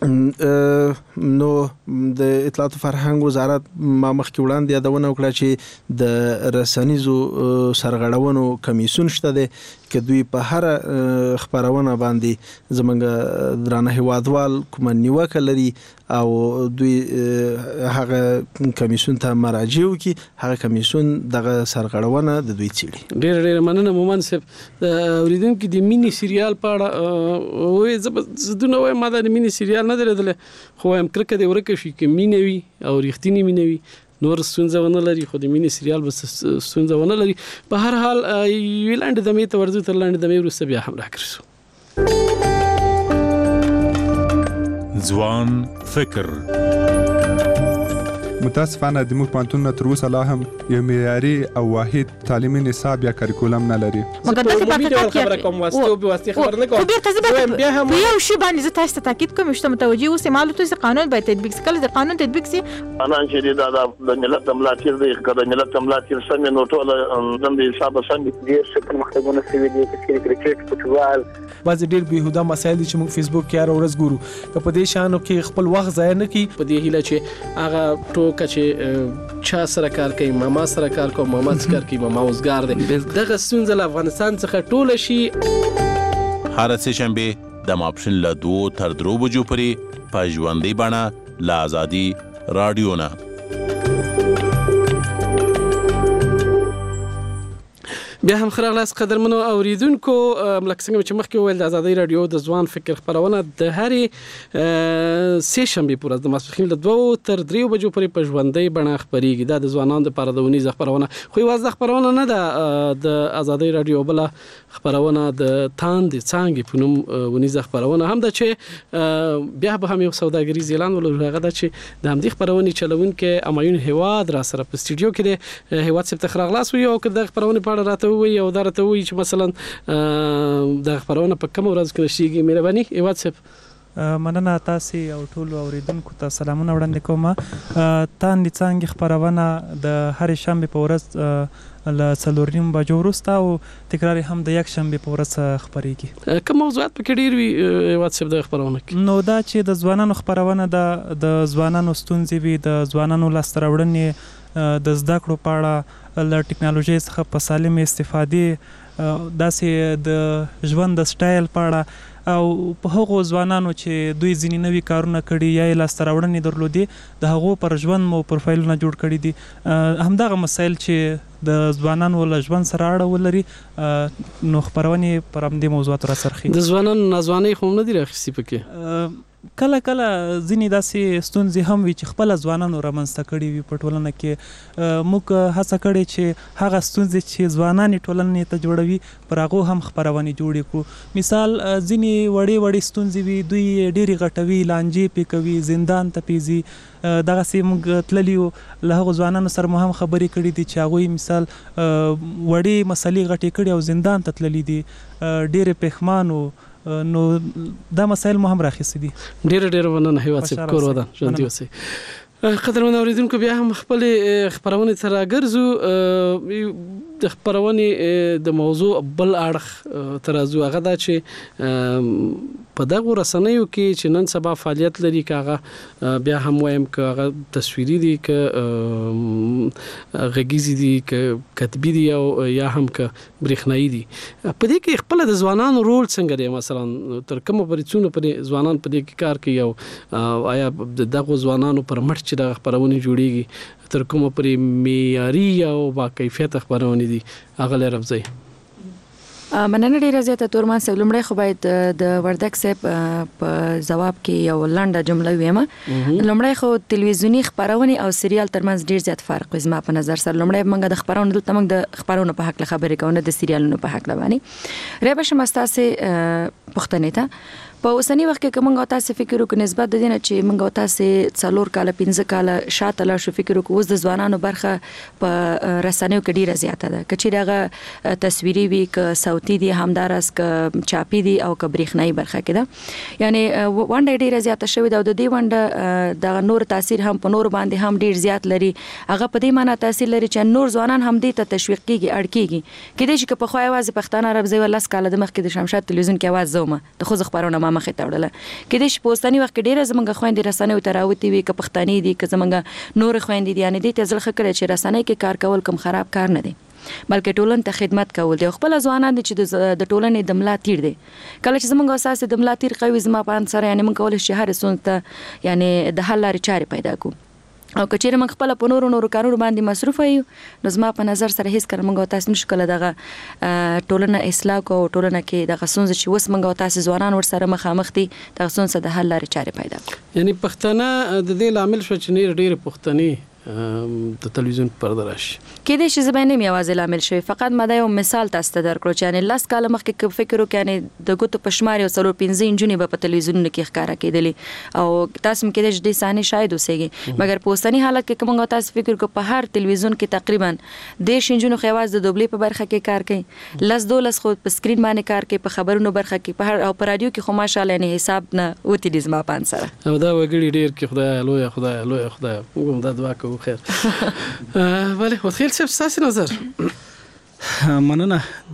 نو د اطلاعات فرهنګ وزارت ما مخکې وړاندې یادونه وکړه چې د رسنیزو سرغړونو کمیسیون شته دی که دوی په هر خبرونه باندې زمونږ درانه هیوادوال کوم نیوکه لري او دوی هغه کمیسیون ته مراجعه وکړي هغه کمیسیون دغه سرغړونه د دوی څېړي ډېر مننه مومن صاحب اوریدونکو د مینی سریال په اړه وایي زدونه وایم ما د مینی سریال نه درېدل خو هم کرکه دی ورکه شي کې مینوي او ریښتینی مینوي نور ستونزه ونه لري خو د مینی سریال بس ستونزه ونه لري په هر حال ویلاند د مې ته ورځو تر لاندې د مې وروسته بیا هم راکړو ځوان فکر متاسفانه د موږ پانتون تر اوسه لا هم یو معیاري او واحد تعلیمي نصاب یا کریکولم نه لري مګر د حقیقت خبره کوم واسطه به واسطه خبر نه کوم بیا هم یو شی باندې زه تاسو ته تاکید کوم چې متوجي اوسه معلومات چې قانون باید تطبیق کړي د قانون تطبیق سي انا چې د ملت ملاتیر دی کله ملت ملاتیر سم نو ټول د حساب سم دي چې په مختلفونه سوي دي چې کرکټ فوتبال بعض ډیر بهوده مسایل چې موږ فیسبوک کې هر ورځ ګورو په دې شانو کې خپل وخت ضایع نه کړي په دې هیله چې هغه ټوکه چې چا سره کار کوي ماما سره کار کوي ماما سره کار کوي ماما اوسګار دی دغه ستونزه له افغانستان څخه ټوله شي هر څه شنبه د ماپښین له 2 تر 3 بجو پورې په ژوندۍ بڼه له آزادي رادیو نه بیا هم خراغلاس قدرمنو اوریدونکو ملک څنګه چې مخکې ویل د ازادي رادیو د ځوان فکر خبرونه د هرې سه شنبه پر د ماسپخین له 2 تر 3 بجو پورې په ژوندۍ بڼه خبريږي دا د ځوانانو لپاره د ونیز خبرونه خو یوازې خبرونه نه ده د ازادي رادیو بل خبرونه د تاند څنګه په نوم ونیز خبرونه هم ده چې بیا به هم یو سوداګریز اعلان ولرغه ده چې د همدې خبرونه چلونکو امایون هواد را سره په استودیو کې د هواد سپ تخراغلاس وي او د خبرونه په اړه راته وي او درته وي چې مثلا د خبرونه په کوم ورځ کې نشيږي مهرباني هواد سپ مننه تاسو او ټول اوریدونکو ته سلامونه وړاندې کوم تاند څنګه خبرونه د هر شنبه په ورځ ل 4:30 بجو وروسته او تکرار هم د یک شنبه په ورځ خبريږي کوم موضوعات په ډیر وي واتساپ د خبرونه کې نو دا چې د ځوانانو خبرونه د ځوانانو ستونزې وي د ځوانانو لاستراوړنې د زده کړو په اړه له ټکنالوژي څخه په سالم استفادې داسې د ژوند د سټایل په اړه او په هغو ځوانانو چې دوی ځینې نوي کارونه کړي یا لاستراوړنې درلودي د هغو پر ژوند مو پروفایلونه جوړ کړي دي همدغه مسایل چې د ځوانانو له ژوند سره اړه ولري نو خبرونه پر همدې موضوعات را سرخي د ځوانانو نازواني خو نه دی راخسي پکې کله کله ځینې داسې ستونزې هم وي چې خپل ځوانانو رامنځته کړي وي په ټولنه کې موږ هڅه کړې چې هغه ستونزې چې ځوانان ټولنې ته جوړوي پر هغه هم خبرونه جوړې کړو مثال ځینې وړې ستونزې وي دوی ډېری غټوي لانجې پې کوي زندان ته پیزي دغه سیم تللیو له هغه ځوانانو سره هم خبرې کړې دي چې هغه مثال وړې مسلې غټې کړي او زندان ته تللي دي ډېر پښمانو نو دا مسایل مو هم راخصي دي ډېر وننه هیواد سپ کور ودا ژوند اوسئ قدرمن اوریدونکو بیا هم خپل خبرونه تر راګرځو د خبرونه د موضوع بل اړخ ترازو هغه دا چې په دغه رسنیو کې چې نن سبا فعالیت لري کاغه بیا هم وایم کاغه تصویری دي ک غږیزي دي ک کتبی دي او یا هم ک برېښنایی دي په دې کې خپل د ځوانانو رول څنګه دی مثلا تر کومه پرېڅونو پر ځوانان په دې کې کار کوي او آیا دغه ځوانانو پر مټ چې د خبرونه جوړیږي تر کومه پرې معیاري او با کیفیت خبرونه دي هغه لرمځي مننه ډیره زیاته تورمان صاحب لمړی خو باید د وردک صاحب په جواب کې یو لنډه جمله ویم لمړی خو تلویزیونی خبرونه او سریال ترمنځ ډیر زیات فرق وي زما په نظر سره لمړی موږ د خبرونه دلته موږ د خبرونه په حق خبرې کوو د سریالونو په حق باندې ریبه شمستاسه پښتنې ته په اوسنی وخت کې کومه تاسو فکر وکړئ نسبت د دې نه چې موږ تاسو 4 کال 15 کال شاته لا شو فکر وکړو د ځوانانو برخه په رسنیو کې ډیره زیاته ده کچې دغه تصویری وی ک صوتي دي همدارس ک چاپی دي او ک برېښنایی برخه کې ده یعنی ونډه ډیره زیاته شوې ده او د دې ونډه د نور تاثیر هم په نور باندې هم ډیر زیات لري هغه په دې معنی تاثیر لري چې نور ځوانان هم دې ته تشویق کیږي اړ کیږي کله چې په خو आवाज پښتانه عرب زوی لاس کال د مخ کې د شمشاد تلویزیون کې आवाज زومه د خو خبرونه مخه ته وړله کله چې پوسټانی وخت ډیره زمونږ خويندې رسنیو ته راوتی وي ک پښتني دي ک زمونږ نور خويندې دي یعنی دې ته ځل خکړه چې رسنۍ کې کار کول کم خراب کار نه دي بلکې ټولن ته خدمت کول دي خپل ځوانان دي چې د ټولنې د ملا تیر دي کله چې زمونږ اساس د ملا تیر قوي زما په انصار یعنی موږ کول شي هر سنت یعنی د حل لارې چارې پیدا کو او کچېره موږ خپل په نورو کارونو باندې مصروف یو نو زما په نظر سره هیڅ کار موږ تاسو نشو کله دغه ټولنه اصلاح کو ټولنه کې دغه سونز چې وس موږ تاسو ځوانان ور سره مخامخ دي دغه سونز د حل لارې چارې پیدا یعنی پښتنه د دې لامل شو چې ډېر پښتني د تلویزیون پرده راشي کله چې زبانه می आवाज لامل شوی فقط مده یو مثال تاسو ته درکړو چې یعنی لاس کاله مخکې فکر وکړ یعنی د ګوتو پښمار یو 15 انجونی په تلویزیون کې ښکارا کېدلی او تاسو مې کېدې د ثاني شاید اوسېږي مګر په اوسنی حالت کې کومه تاسو فکر کو په هر تلویزیون کې تقریبا د شینجونو خواز د دوبلې په برخه کې کار کوي لاس دولس خو په سکرین باندې کار کوي په خبرونو برخه کې په هر او په رادیو کې خو ماشاءالله نه حساب نه وتی دي زما پان سره او دا وګړي ډیر کې خدای لوی موږ دا دعا کوو خیر ولی وتخیل صاحب تاسو نظر مننه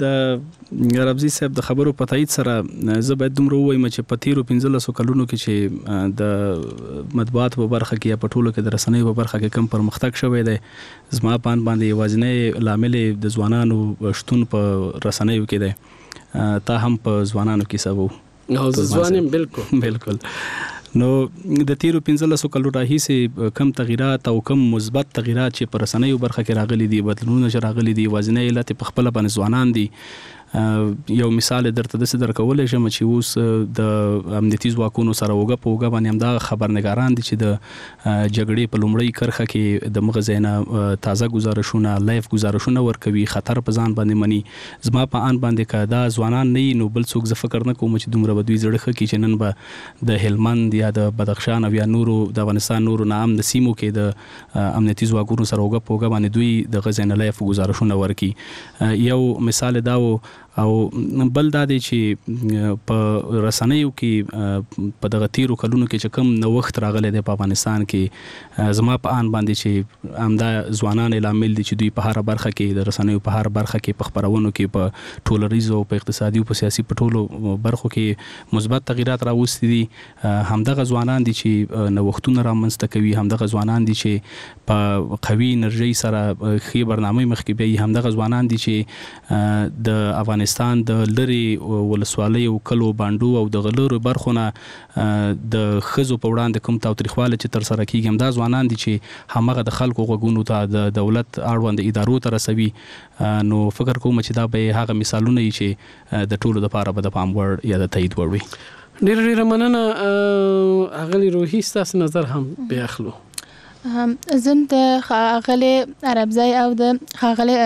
د ربزي صاحب د خبرو په تایید سره زه باید دومره وایم چې په تیرو 15 کلونو کې چې د مطبوعات په برخه کې یا په ټولو کې د رسنیو په برخه کې کم پرمختګ شوی دی زما پان باندې یوازینی لامل د ځوانانو شتون په رسنیو کې دی تا هم په ځوانانو کې سبو او ځوانیم بالکل نو د تیرو 15 کلو راهیسې کم تغیرات او کم مثبت تغیرات چې پر رسنیو برخه کې راغلي دي بدلونونه چې راغلي دي وازنه علت په خپل باندې ځوانان دي یو مثال درته د صدر کولای شم چې اوس د امنیتي ځواکونو سره وګه په وګه باندې همدا خبرنګاران دي چې د جګړې په لومړی کرخه کې د مغزینه تازه گزارشونه لایف گزارشونه ورکوي خطر په ځان باندې مني زما په ان باندې کدا ځوانان نه نو بل څوک ز فکر نه کوم چې دومره بدوي زړه کې چې نن به د هلمند یا د بدخشان او یا نورو د افغانستان نورو نام د سیمو کې د امنیتي ځواکونو سره وګه په وګه باندې دوی د غزینه لایف گزارشونه ورکي یو مثال دا او بل دا دی چې په رسنیو کې په دغه تیرو کلونو کې چې کوم نوښت راغلی دی په افغانستان کې زما په ان باندې چې همدا ځوانان لامل دي چې دوی په هر برخه کې د رسنیو په هر برخه کې په خبرونو کې په ټولریزو په اقتصادي او په سیاسي په ټولو برخو کې مثبت تغیرات راوستي دي همدغه ځوانان دي چې نوښتونه رامنځته کوي همدغه ځوانان دي چې په قوي انرژي سره خې برنامه مخکې به همدغه ځوانان دي چې د افغانستان د لری ولسوالۍ او کلو باندو او د غلورو برخونه د خزو په وړاندې کوم تاوتریخواله چې تر سره کیږي همدا ځوانان دي چې همغه د خلکو غوګونو ته د دولت اړوند ادارو ته رسوي نو فکر کوم چې دا به هغه مثالونه چې د ټولو لپاره به د پام وړ یا د تایید وړ وي ډېر مننه اغلی روحي ستاسو نظر هم به اخلو زم د خاغلی عربزای او د خاغلی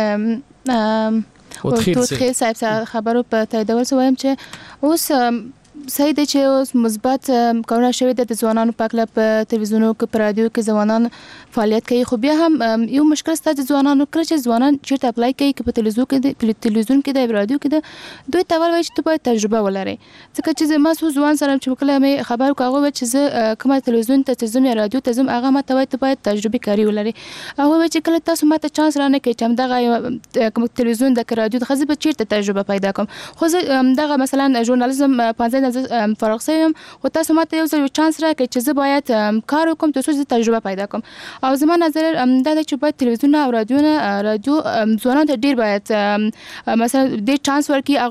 خیر صاحب خبرو په تاییدول وایم چې اوس صحیح دی چې اوس مثبت کارونه شوي د ځوانانو په اړه په تلویزیونو کې په رادیو کې ځوانان فعالیت کوي خو بیا هم یو مشکل ستاسو د ځوانانو کړ چې ځوانان چیرته اپلای کوي چې په تلویزیون کې د رادیو کې د دوی ته وایي چې ته باید تجربه ولري ځکه چې زما څو ځوان سره چې کله مې خبر کوي چې زه کومه تلویزیون ته ځم یا رادیو ته ځم هغه ماته وایي ته باید تجربه کاری ولري هغه وایي چې کله تاسو ماته چانس رانه کوي چې همدغه کوم تلویزیون د رادیو د خزه به چیرته تجربه پیدا کوم خو زه دغه مثلا ژورنالیزم 15 فارغ شوم خو تاسو ماته یو ځل چانس راکړئ چې زه باید کار وکم ترڅو زه تجربه پیدا کوم او زما نظر دا دی چې باید تلویزیون او رادیو ځوانانو ته ډیر باید مثلا د چانس ورکړي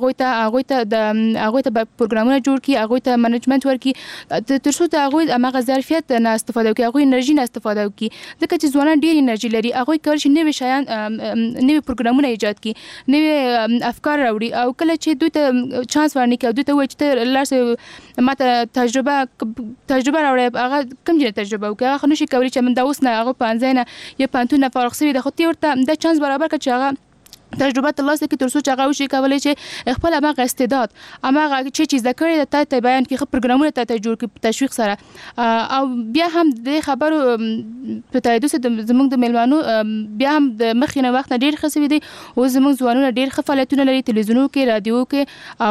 هغه ته پروګرامونه جوړ کړي هغه ته منیجمنت ورکړي ترڅو د هغه مغه ظرفیت نه استفاده وکړي هغه انرژي نه استفاده وکړي ځکه چې ځوانان ډیر انرژي لري هغه کار چې نوې شیان نوې پروګرامونه ایجاد کړي نوې افکار راوړي او کله چې دوی ته چانس ورنکړي دوی ته وایي چې لارسه ماته تجربه راوړې هغه کوم ډول تجربه وکړه هغه نشي کولی چې من دا اوس نه هغه 15 نه یا 15 نه فارغ شوی د خو ورته د چانس برابر کړي چې هغه تجربه ترلاسه کړي ترڅو چې هغه وشي کولای چې خپل هغه استعداد هغه چې چیز ذکر د ته بیان کړي خپل پروګرامونه ته جوړ کړي تشویق سره او بیا هم د خبرو په تایید سره زموږ د میلمانو بیا هم د مخینه وخت ډیر خسوي دي او زموږ ځوانونه ډیر فعالیتونه لري تلویزیونو کې رادیو کې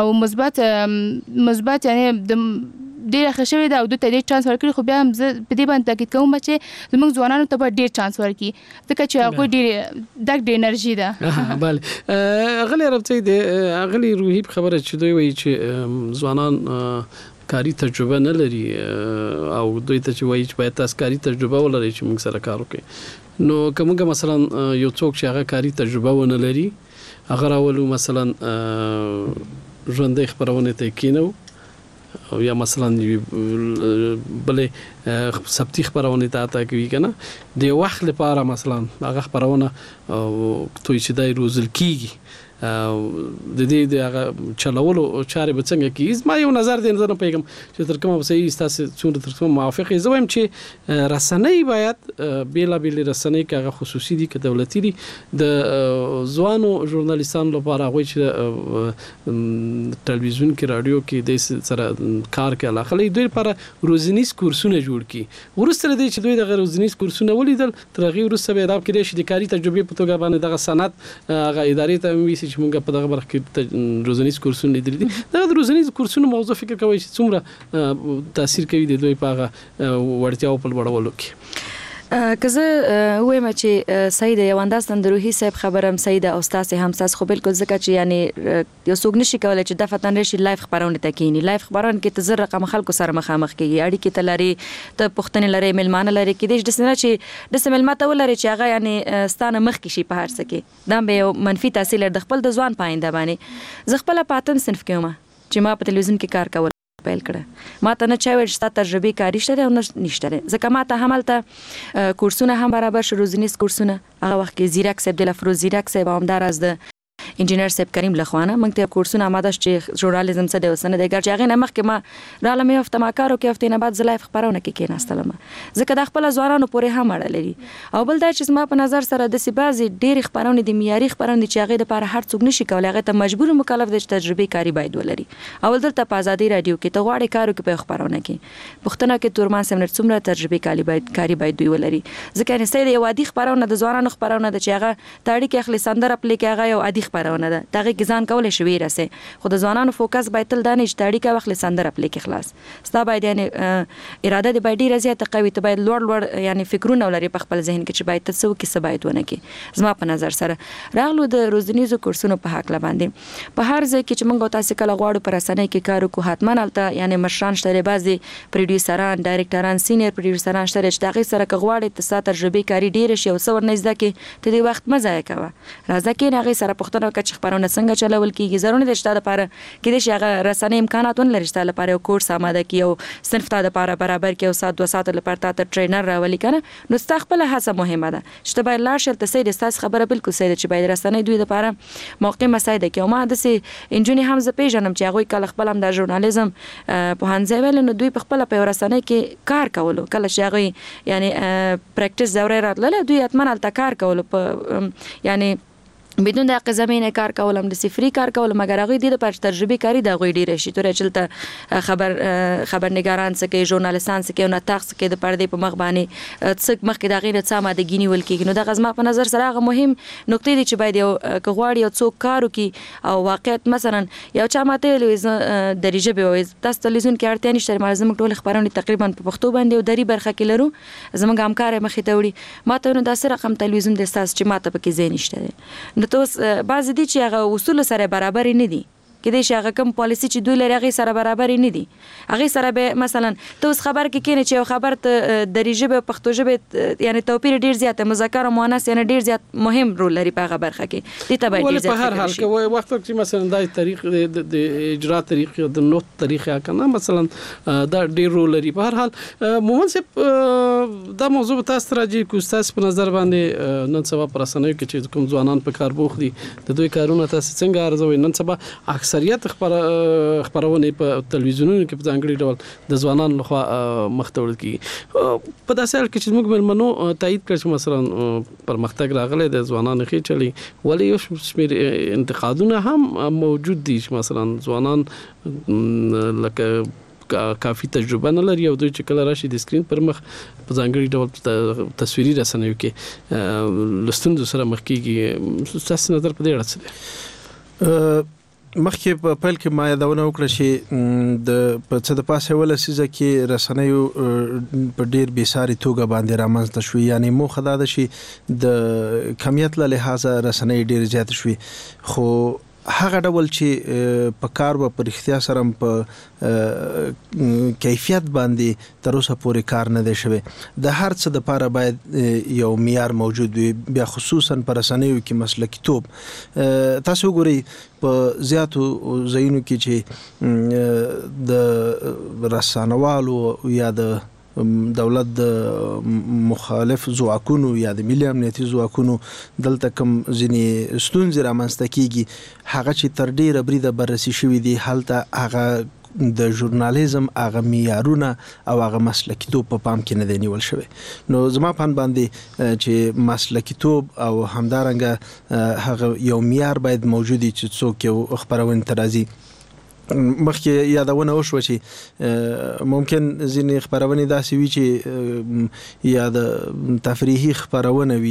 او مثبت یعنی د ډیر خښوي دا او د ته چانس ورکړي خو بیا هم زه په دې باندې تاکید کوم چې زموږ ځوانانو ته به ډیر چانس ورکړي ځکه چې هغه ډیر د انرژي ده بله اغلی ربطی دی اغلی روحی خبره چې دوی وایي چې ځوانان کاری تجربه نه لري او دوی ته چې وایي چې باید تاسو کاری تجربه ولرئ چې موږ سره کار وکړي نو کومه مثلا یو څوک چې هغه کاری تجربه ونه لري هغه راولو مثلا ژوندۍ خبرونه ته کینو او یا مثلا بلې سبتي خبرونه ته کوي کنه د وخت لپاره مثلا هغه خبرونه توي چې دای روزل کیږي د دې د چلولو چارې به څنګه کیږي ما یو نظر دی نه پیغام چې تر کومه صحیح تاسو څومره تر کومه موافق زه وایم چې رسنۍ باید بیلا بیل رسنۍ کغه خصوصي دي که دولتي دي د ځوانو ژورنالیستانو لپاره غوي چې ټلویزیون کې رادیو کې د سره کار کوي علاقه دوی لپاره روزنیز کورسونه جوړ کړي ورسره دي چې دوی د روزنیز کورسونه ولیدل تر غیر ورسره به دا کېږي چې د کاری تجربه په توګه باندد دغه سند هغه ادارې ته ویسي چې موږ په دغه برخه کې روزنیز کورسونه لیدل دي دا روزنیز کورسونه موضوع فکر کوي چې څومره تاثیر کوي د دوی په وړتیاو په لوړولو کې که زه وایم چې سید یو انداز د روحي صاحب خبرم سید او استاد هم تاسو خو بالکل ځکه چې یعنی یو څوک نشي کولای چې د فتن رشي لایف خبرونه تکینی لایف خبرونه کې تزر رقم خلکو سره مخامخ کیږي اړیکې تلري ته پښتنه لري ملمانه لري کې د سنه چې د سملماته ولري چې هغه یعنی ستانه مخ کې شي په هر څه کې دا به یو منفي تاثیر د خپل د ځوان پاینده باندې زه خپل پاتن صنف کې ما چې ما په تلویزیون کې کار کول پیل کړه ما ته نه چا ویل چې تجربه کاری شته او نشته ځکه ما ته همالته کورسونه هم برابر شو روزنیز کورسونه هغه وخت کې زیرک صاحب د لفروز زیرک صاحب همدار از د انجینر صاحب کریم لخوانه موږ ته کورسونه آماده چې ژورنالیزم څه دی وسنه د ګرځي هغه نه مخکې ما را لمه هفته ما کارو کې هفته نه بعد زلایف خبرونه کې کېناستلم ځکه د خپل ځوانانو پورې هم اړه لري او بل دا چې ما په نظر سره د سیبازي ډېر خبرونه د معیاري خبرونه چې هغه د لپاره هر څوک نشي کولای هغه ته مجبور مکلف دي چې تجربه کاری باید ولري او دلته په ازادي رادیو کې ته غواړې کارو کې په خبرونه کې پښتنه کې تورمان سمنر څومره تجربه کاری باید دوی ولري ځکه نه سید یو عادي خبرونه د ځوانانو خبرونه د چې هغه تاړي کې اخلي سندره پلی کې هغه یو عادي خبرونه ده دغه ځان کولای شوی راسه خو د ځوانانو فوکس باید تل دانش تاړي کې وخت سندره پلی کې خلاص ستا باید یعنی اراده دی باید ډیره زیاته قوي ته باید لوړ یعنی فکرونه ولري په خپل ذهن کې چې باید تاسو کې څه باید ونه کې زما په نظر سره راغلو د روزنیزو کورسونو په حق باندې په هر ځای کې چې موږ تاسو کله غواړو پر رسنۍ کې کار وکړو حتمان البته یعنی مشران شته بعضي پروډوسران ډایرکټران سینیئر پروډوسران شته چې دغه سره غواړي تاسو تجربه کاری ډیره شي او څو ورنځ ده کې ته د وخت مزه کوه راځه کې هغه سره پښتنو کې خبرونه څنګه چلول کیږي ضروري د شته لپاره کې د شي رسنۍ امکانات ون لري شته لپاره یو کورس آماده کی او صرف ته لپاره برابر کې او سات 2 ساعت لپاره ته ټرینر راولي کنه نو استخبل هڅه مهمه ده چې باید لا شرط سید استاس خبره بالکل سید چې باید رسنۍ دوی لپاره موقع مساعده کې او ما د سي انجونی هم ز پیژنم چې هغه کله خپل هم د ژورنالیزم په هانځه ویل نو دوی په خپل په رسنۍ کې کار کولو کله چې هغه یعنی پریکټیس دوره راتله دوی اتمن الته کار کولو په یعنی بدون د زمينه کار کولم د صفري کار کولم مګر هغه د پر تجربه کاری د غوي ډیره شي تر چلته خبرنګاران څخه ژورنالیستان څخه نه تاخ څخه د پردې په مخ باندې څخه مخ کې د غیر څه ماده ګینی ول کېږي نو د غزما په نظر سره هغه مهم نقطې دي چې باید یو کغواړي یو څوک کارو کې او واقعیت مثلا یو چا ماته د ریجه به تاسو تلویزیون کې اړتیا نشته مازم ټول خبرونه تقریبا په پښتو باندې او دری برخه کې لرو زموږ همکار مخې ته وړي ماته نو داسې رقم تلویزیون د استاس چې ماته پکې زین نشته نو ته بعض دي چې هغه اصول سره برابر نه دي کله چې هغه کوم پالیسی چې دوی لري هغه سره برابر نه دي هغه سره به مثلا ته اوس خبر کې کینې چې خبر ته د ریجه پښتو ژبه یعنی توپیر ډیر زیات مذکر او مؤنث یعنی ډیر زیات مهم رول لري په هغه برخه کې دي ته باید ډیر زیات په هر حال کې وخت چې مثلا د تاریخ د اجرا تاریخ د نوت تاریخ کنه مثلا دا ډیر رول لري په هر حال مومن صاحب دا موضوع تاسو راځي کو تاسو په نظر باندې نن سبا پر رسنیو کې چې کوم ځوانان په کار بوخ دي د دوی کارونه تاسو څنګه ارزوي نن سبا اکثریت خبرونه په تلویزیونونو کې په ځانګړي ډول د ځوانانو لخوا مختوړل کی په داسې حال کې چې موږ منو تایید کړ چې مثلا پرمختګ راغلی د ځوانانو کې چلی ولې یو شمیر انتقادونه هم موجود دي چې مثلا ځوانان لکه کافي تجربه نه لري او دوی چې کله راشي د سکرین پر مخ په ځانګړي ډول تصویري رسنیو کې لستوندو سره مخ کېږي تاسو نظر په دې اړه څه مخکې په پیل کې ما یادونه وکړه چې د په څه د پاسه ولسیزه کې رسنیو په ډیر بیساري توګه باندې رامنځته شوې یعنی موخه دا ده چې د کمیت له لحاظه رسنۍ ډیر زیات شوې خو هغه ډول چې په کار و پر اختیار سره په کیفیت باندې تر اوسه پورې کار نه دی شوی د هر څه د لپاره باید یو معیار موجود وي بیا خصوصا پر رسنیو کې مسلکي توب تاسو ګورئ په زیاتو ځایونو کې چې د رسانوالو یا د دولت د مخالف ځواکونو یا د ملي امنیتي ځواکونو دلته کوم ځینې ستونزې رامنځته کیږي هغه چې تر ډیره بریده بررسي شوي دي هلته هغه د ژورنالیزم هغه معیارونه او هغه مسلکیتوب په پام کې نه دی نیول شوی نو زما په باندې چې مسلکیتوب او همدارنګه هغه یو معیار باید موجود وي چې څوک یو خبرونه ترازی مخکې یادونه وشوه چې ممکن ځینې خبرونه داسې وي چې یا د تفریحي خبرونه وي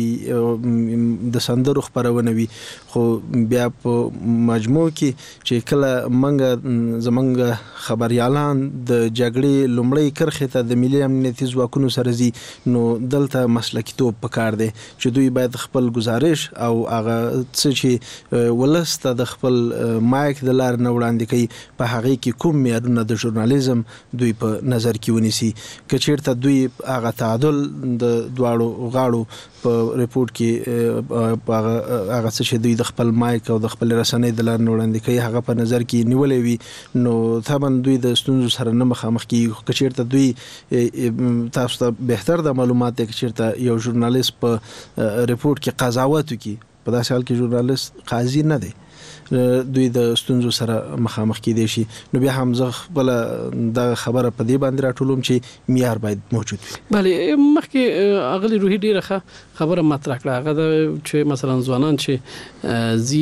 د سندرو خبرونه وي خو بیا په مجموع کې چې کله زمونږ خبريالان د جګړې لومړی کرخه ته د ملي امنیتي ځواکونو سره زی نو دلته مسلکیتوب پکار دی چې دوی باید خپل گزارش او هغه څه چې ولسته د خپل مایک د لار نه وړاندې کوي په هغه کې کوم معیارونه د ژورنالیزم دوی په نظر کې ونیسي که چیرته دوی هغه تعادل د دواړو غاړو په ریپورت کې هغه څه چې دوی د خپل مایک او د خپل رسنۍ د لارې وړاندې کوي هغه په نظر کې نیولې وي نو طبعا دوی د ستونزو سره نه مخامخ کیږي که چیرته دوی تاسو ته بهتر د معلومات کې چیرته یو ژورنالیست په ریپورت کې قضاوت وکړي په داسې حال کې ژورنالیست قاضي نه دی دوی د ستونزو سره مخامخ کېدای شي نو بیا هم زه خپل د خبره په دې باندې راټولوم چې معیار باید موجود وي. بله مخکې اغلی روحي ډیره خبره مطرح کړه هغه چې مثلا ځوانان چې زی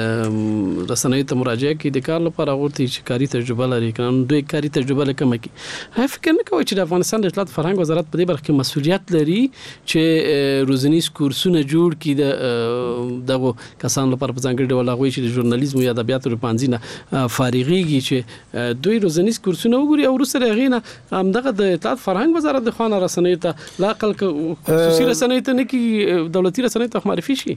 رسنۍ ته مراجعه کوي د کار لپاره غوښتي چې کاري تجربه لري کنه دوی کاري تجربه لکه مکی فکر نه کوي چې د افغانستان د اطلاعات فرهنګ وزارت په دې برخه کې مسؤلیت لري چې روزنیز کورسونه جوړ کړي دغه کسان لپاره په ځانګړي ډول هغه چې ژورنالیزم یا ادبیاتو په پانځینه فارغيږي چې دوی روزنیز کورسونه وګوري او وروسته غینه همدغه د اطلاعات فرهنګ وزارت د خوانه رسنۍ ته لا عقل خصوصي رسنۍ ته نه کی دولتي رسنۍ ته معرفي شي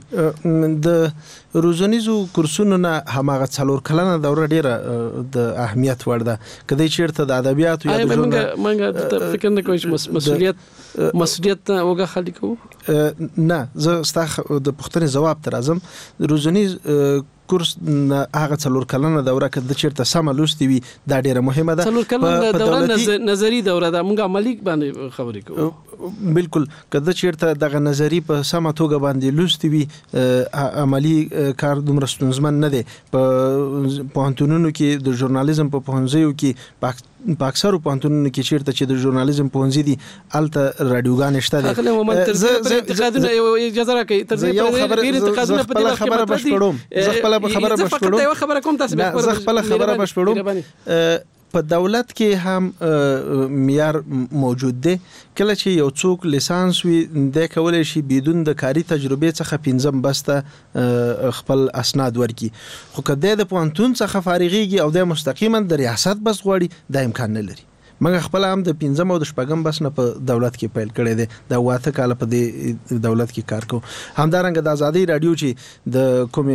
د روزنیزو کورسونو نه هماغه 4 کلنه دوره ډیره د اهمیت وړ ده کدی چیرته د ادبیاتو یا د منګه فکر نه کوم چې مسؤلیت وګه خلکو نه زه ستاسو د پوښتنې جواب تر ازم روزنیز کورس هغه 4 کلنه دوره کده چیرته سم لوستي وي دا ډیره مهمه ده 4 کلنه دوره نظری دوره ده موږ عملی باندې خبرې کوو بالکل کده چیرته دغه نظری په سم توګه باندې لوستي وي عملی کار دومره ستونزمن نه دی په پوهنتونونو کې د ژورنالیزم په پوهنځیو کې په اکثرو پوهنتونونو کې چیرته چې د ژورنالیزم پوهنځي دي الته رادیوګان شته دي خلک مومن تر څه انتقادونه اجازه راکړي تر څه انتقادونه په دې خبره بشپړم زه خپل خبره بشپړم یو خبره کوم تاسو زه خپل خبره بشپړم په دولت کې هم معیار موجود دی کله چې یو څوک لیسانس وي د کولای شي بدون د کاري تجربه څخه 15 بسته خپل اسناد ورکي خو کله د پوهنتون څخه فارغيږي او د مستقیما د ریاست بس غواړي د امکان نه لري مګر خپل هم د 15 او د شپږم بس نه په دولت کې پیل کړی دی د واته کال په دې دولت کې کار کو همدارنګه د ازادي رادیو چې د کوم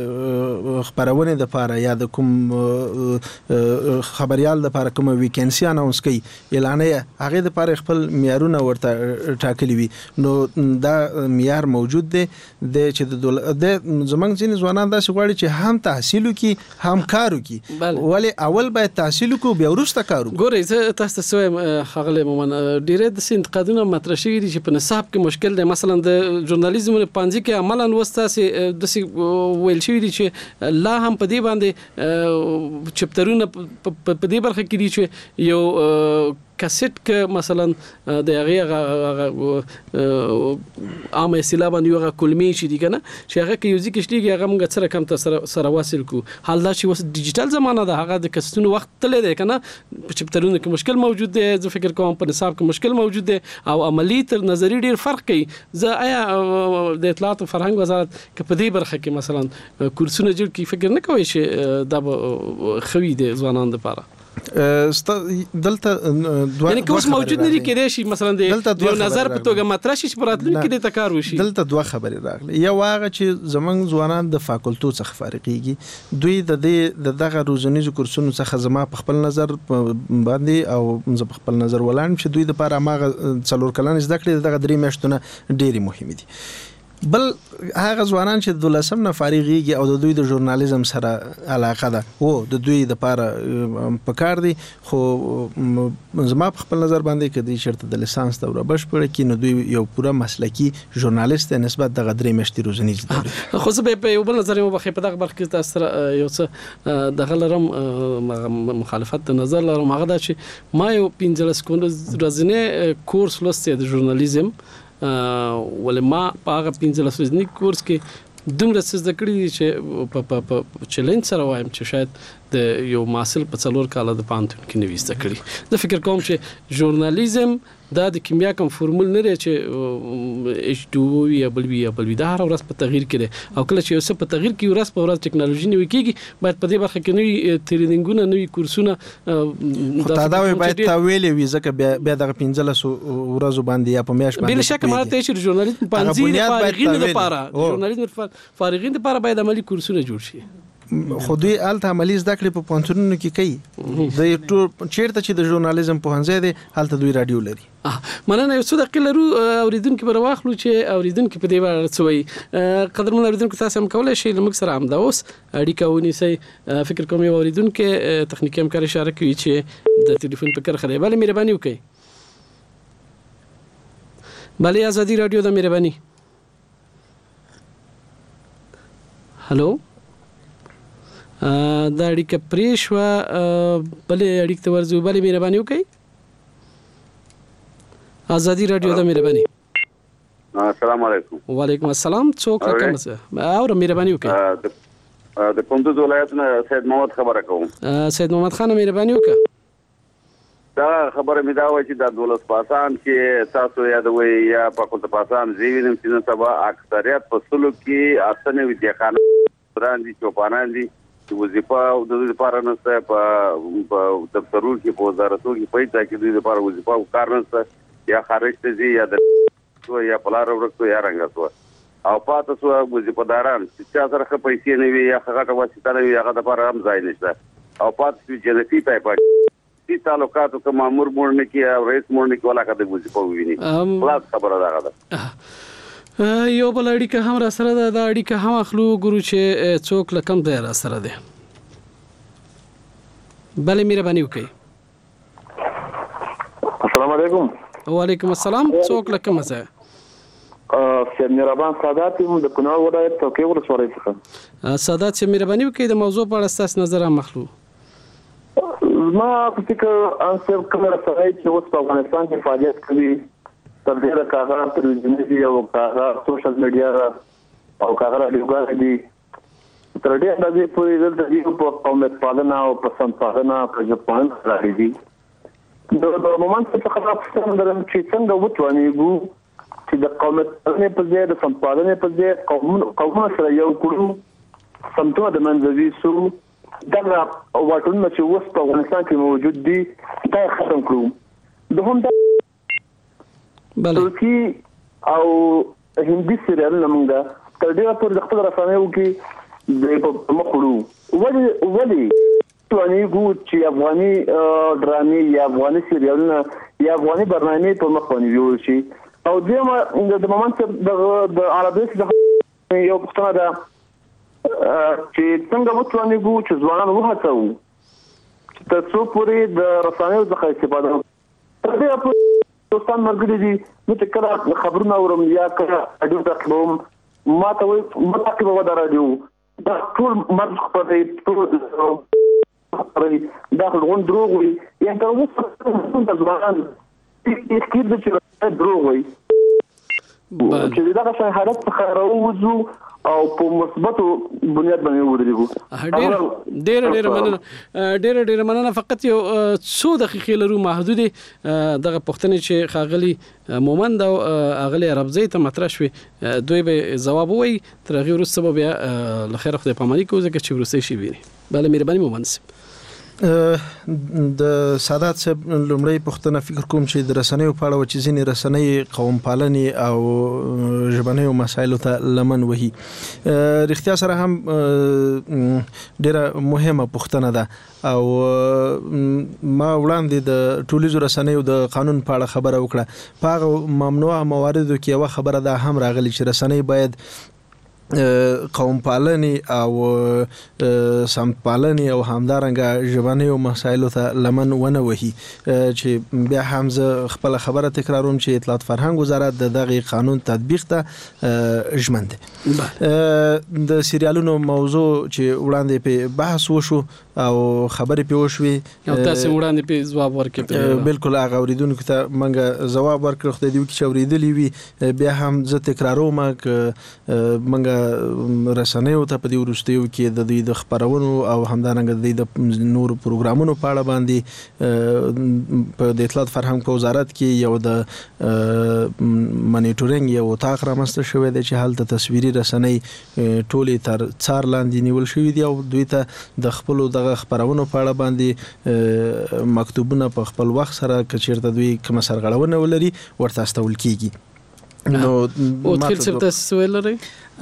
خبرونه د پاره یا د کوم خبريال د پاره کوم ویکنسي اناونس کوي اعلان یې هغه د پاره خپل معیارونه ورته ټاکلي وي نو دا معیار موجود دی د چې د زمنګ ځین ځوانان داسې غواړي چې هم تحصیل وکي هم کار وکي ولی اول باید تحصیل وکړو بیا وروسته کار وکړو ګورئ تاسو ته خغله مومن ډیره د انتقادونو مطرح شوي دي چې په نصاب کې مشکل دی مثلا د ژورنالیزم په پانځي کې عملاً وستاسي د ویل شوي دي چې لا هم په دې باندې چپټرونه په دې برخه کې دي چې یو کاسيت ک مثلا د هغه عام اصطلاح باندې هغه کلمې شي دي کنه چې هغه کې یوزیک شتيږي هغه موږ سره کم تر سره واصل کو حال دا چې وس ډیجیټل زمانہ ده هغه د کسټونو وخت تللی دی کنه په چپټرونو کې مشکل موجود دی زه فکر کوم په نصاب کې مشکل موجود دی او عملی تر نظری ډیر فرق کوي زه آیا د اطلاعات فرهنګ وزارت کې په دې برخه کې مثلا کورسونه جوړ کی فکر نه کوي چې دا خوي دي ځوانان لپاره دلته یعنی کوم موجود نه دي کېدای شي مثلا د یو نظر په توګه مطرح شي چې پراتلونکو کې د تکار وشي دلته دوه خبرې راغلي یو هغه چې زمنګ ځوانان د فاکولټو څخه فارغيږي دوی د دغه روزنیزو کورسونو څخه زما په خپل نظر باندې او زه په خپل نظر ولایم چې دوی د لپاره ماغه 4 کلن زده کړې دغه 3 میاشتونه ډېری مهم دي بل هغه ځوانان چې د لسم نه فارغيږي او د دوی د ژورنالیزم سره علاقه ده او د دوی د لپاره پکار دي خو زما په خپل نظر باندې کدي شرط د لیسانس دوره بشپړه کې نو دوی یو پوره مسلکی ژورنالیست نسبت د غدري مشتي روزنیز دي خو زه به یو بل نظر مو بخې په دغه برخه کې تاسو یو څه د غلرم مخالفت نظر لرم هغه دا چې ما یو 15 سکند ورځنی کورس لوستې د ژورنالیزم ولې ما په هغه 15 ورځنی کورس کې دومره څه زده کړی چې په چیلنج سره وایم چې شاید د یو محصل په 4 کال د پانتون کې نوې زده کړی زه فکر کوم چې ژورنالیزم دا د کیمیا کوم فورمول نه لري چې H2O یا بل دا هر ورځ په تغییر کې او کله چې یو څه په تغییر کې ورځ په ورځ ټکنالوژي نوي کېږي باید په دې برخه کې نوي ټرینینګونه نوي کورسونه دا دا باید تاویل وي ځکه بیا دغه 15 ورځو باندې یا په میاش باندې بل شک ماته چې ژورنالیزم پانځي فارغین لپاره ژورنالیزم فارغین لپاره باید عملی کورسونه جوړ شي خو دوی الته عملی زده کړې په پوهنتونونو کې کوي د ټول چیرته چې د ژورنالیزم پوهنځی دی هلته دوی رادیو لري. مننه. یو څه دقیقې لرو اوریدونکو به راواخلو چې اوریدونکو په دې اړه څه وایي. قدرمن اوریدونکو تاسو هم کولی شئ له موږ سره همدا اوس اړیکه ونیسئ. فکر کوم یو اوریدونکو تخنیکي همکار اشاره کوي چې د ټلیفون په کرخه دی. بله مهرباني وکړئ. بله آزادي رادیو د مهرباني. هلو دا اړیکه پرې شوه. بلې اړیکې ته ورځو. بلې مهرباني وکړئ. آزادي رادیو د مهرباني. السلام علیکم. وعلیکم السلام. څوک راکم څه اور مهرباني وکړئ. د کندوز ولایت نه سید محمد خبره کوم. سید محمد خان مهرباني وکړه. دا خبره مې دا وایي چې د دولت پاسان چې تاسو یادوي یا فاکولټه پاسان زیوینم چې نن سبا اکثریت په سلو کې اسنه ویدیاخانه وړاندې چوپانان دي چې وظیفه د دوی لپاره نشته په دفترونو کې په وزارتونو کې پیدا کې دوی لپاره وظیفه او کار نشته یا خارج ته ځي یا د یا پلار ورکو یا رنګاتو او پاتې سو وظیفه داران چې چا سره پیسې نه وي یا هغه واسطه نه وي هغه د لپاره هم ځای نشته او پاتې جنتی ټایپ دي تعلقاتو که مامور مورنه کې او رئیس مورنه کې ولا کده وظیفه وویني خلاص خبره ده. یو بل اړیکه هم را سره ده. دا اړیکه هم اخلو ګورو چې څوک له کوم ځای را سره ده. بله مهرباني وکړئ. السلام علیکم. وعلیکم السلام. څوک له کوم ځای؟ سید مهربان سادات یم د کونړ ولایت توکې ولسوالۍ څخه. سادات چې مهرباني وکړئ د موضوع په اړه ستاسو نظر هم اخلو. ما فکر انصر کومه سره چې اوس په افغانستان کې فعالیت کوي تر دې راکاغه تلویزیوني او کاغه سوشل میډیا او کاغه راډیوګان دي تر دې اندازې پورې د دې په قومیت پالنه او پسند پالنه په ځپان راځي دي. د مومنت څخه خبره درم چې څنګه وټوانیږو چې د قومیت پالنې په ځای د پسند پالنې په ځای قومونه سره یو کړو سمتو د منځوي سو دغه واټونه چې اوس په افغانستان کې موجود دي دا ختم کړو. د هم د ترکی او هندي سریالونه موږ تر ډیره پورې د خپل رسنیو کې د په مخړو ولې توانیږو چې افغاني ډرامې یا افغاني سریالونه یا افغاني برنامې په مخ باندې جوړ شي. او د مومنت د عربیس د یو پښتنه ده چې څنګه وتوانیږو چې ځوانان وهڅوو چې تر څو پورې د رسنیو څخه استفاده وکړي. تر دې پورې دوستان مرګري دي نو چې کله خبرونه اورم یا کله اډیو تعقیبوم ما ته وایي متعقیبه د راډیو دا ټول مرګ خبرې ټول دا غون دروغ وي یا تر اوسه د ځوانان تفکر د چې دروغ وي چې دا څنګه حالت څخه راوځو او په مثبتو بنیاد باندې ودرېږو. ډېر مننه. فقط یو څو دقیقې لرو محدود دغه پوښتنې چې خاغلی مومند او اغلی عربزی ته مطرح شوې دوی به جواب وایي تر هغې وروسته به بیا له خیره خدای پاماني کوو ځکه چې وروستی شي ویني. بله مهرباني مومند صاحب. د سادات صاحب لومړی پوښتنه فکر کوم چې د رسنیو په اړه چې ځینې رسنۍ قوم پالنې او ژبنیو مسایلو ته لمن وهي رښتیا سره هم ډیره مهمه پوښتنه ده او ما وړاندې د ټولیزو رسنیو د قانون په اړه خبره وکړه. په هغه ممنوعه مواردو کې یوه خبره ده هم راغلي چې رسنۍ باید قوم پالنې او سمت پالنې او همدارنګه ژبنیو مسایلو ته لمن ونه وهي چې بیا هم زه خپل خبره تکراروم چې اطلاعات فرهنګ وزارت د دغه قانون تطبیق ته ژمن دی. د سریالونو موضوع چې وړاندې په بحث وشو او خبرې په وشوي او تاسو وړاندې په جواب ورکړئ. بالکل هغه اوریدونکو ته منګه جواب ورکړ خو د دې چې اوریدلی وي بیا هم زه تکراروم منګه رسنیو ته په دې وروستیو کې د دوی د خبرونو او همدارنګه د نورو پروګرامونو په اړه باندې په د اطلاعات فرهنګ په وزارت کې یو د مانیټورینګ یو اتاق رامنځته شوی دی چې هلته تصویري رسنۍ ټولې تر څار لاندې نیول شوي دي او دوی ته د خپلو دغه خبرونو په اړه باندې مکتوبونه په خپل وخت سره که چېرته دوی کومه سرغړونه ولري ورته استول کیږي. نو او تخیل څه تاسو ویل لري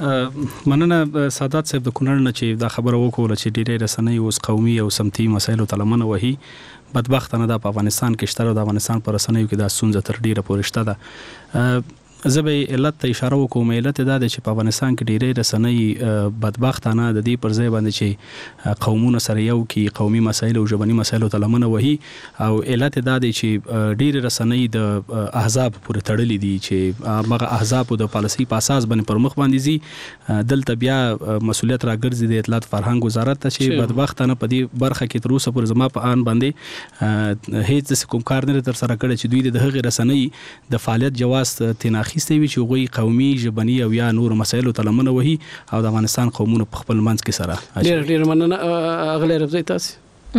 مننه سادات صاحب د کونړ نه چې دا خبره وکړه چې ډېرې رسنۍ اوس قومي او سمتي مسایلو ته لمنه وهي. بدبختانه دا په افغانستان کې شته او د افغانستان پر رسنیو کې دا ستونزه تر ډیره پورې شته ده. زه به علت ته اشاره وکوم. علت دا دی چې په افغانستان کې ډېرې رسنۍ بدبختانه د دې پر ځای باندې چې قومونه سره یو کې قومي مسایل او ژبني مسایلو ته لمنه وهي، او علت دا دی چې ډېرې رسنۍ د احزاب پورې تړلې دي چې هغه احزاب د پالیسۍ په اساس باندې پر مخ باندې ځي. دلته بیا مسولیت راګرځي د اطلاعات فرهنګ وزارت ته چې بدبختانه په دې برخه کې تر اوسه پورې زما په آن باندې هیڅ کوم کار نه تر سره کړی چې دوی د هغې رسنۍ د فعالیت جواز تېنه اخیستی وي چې هغوی قومي ژبني او یا نور مسایلو ته لمنه وهي او د افغانستان قومونو په خپل منځ کې سره. ډېر مننه اغلی رفضی تاسو.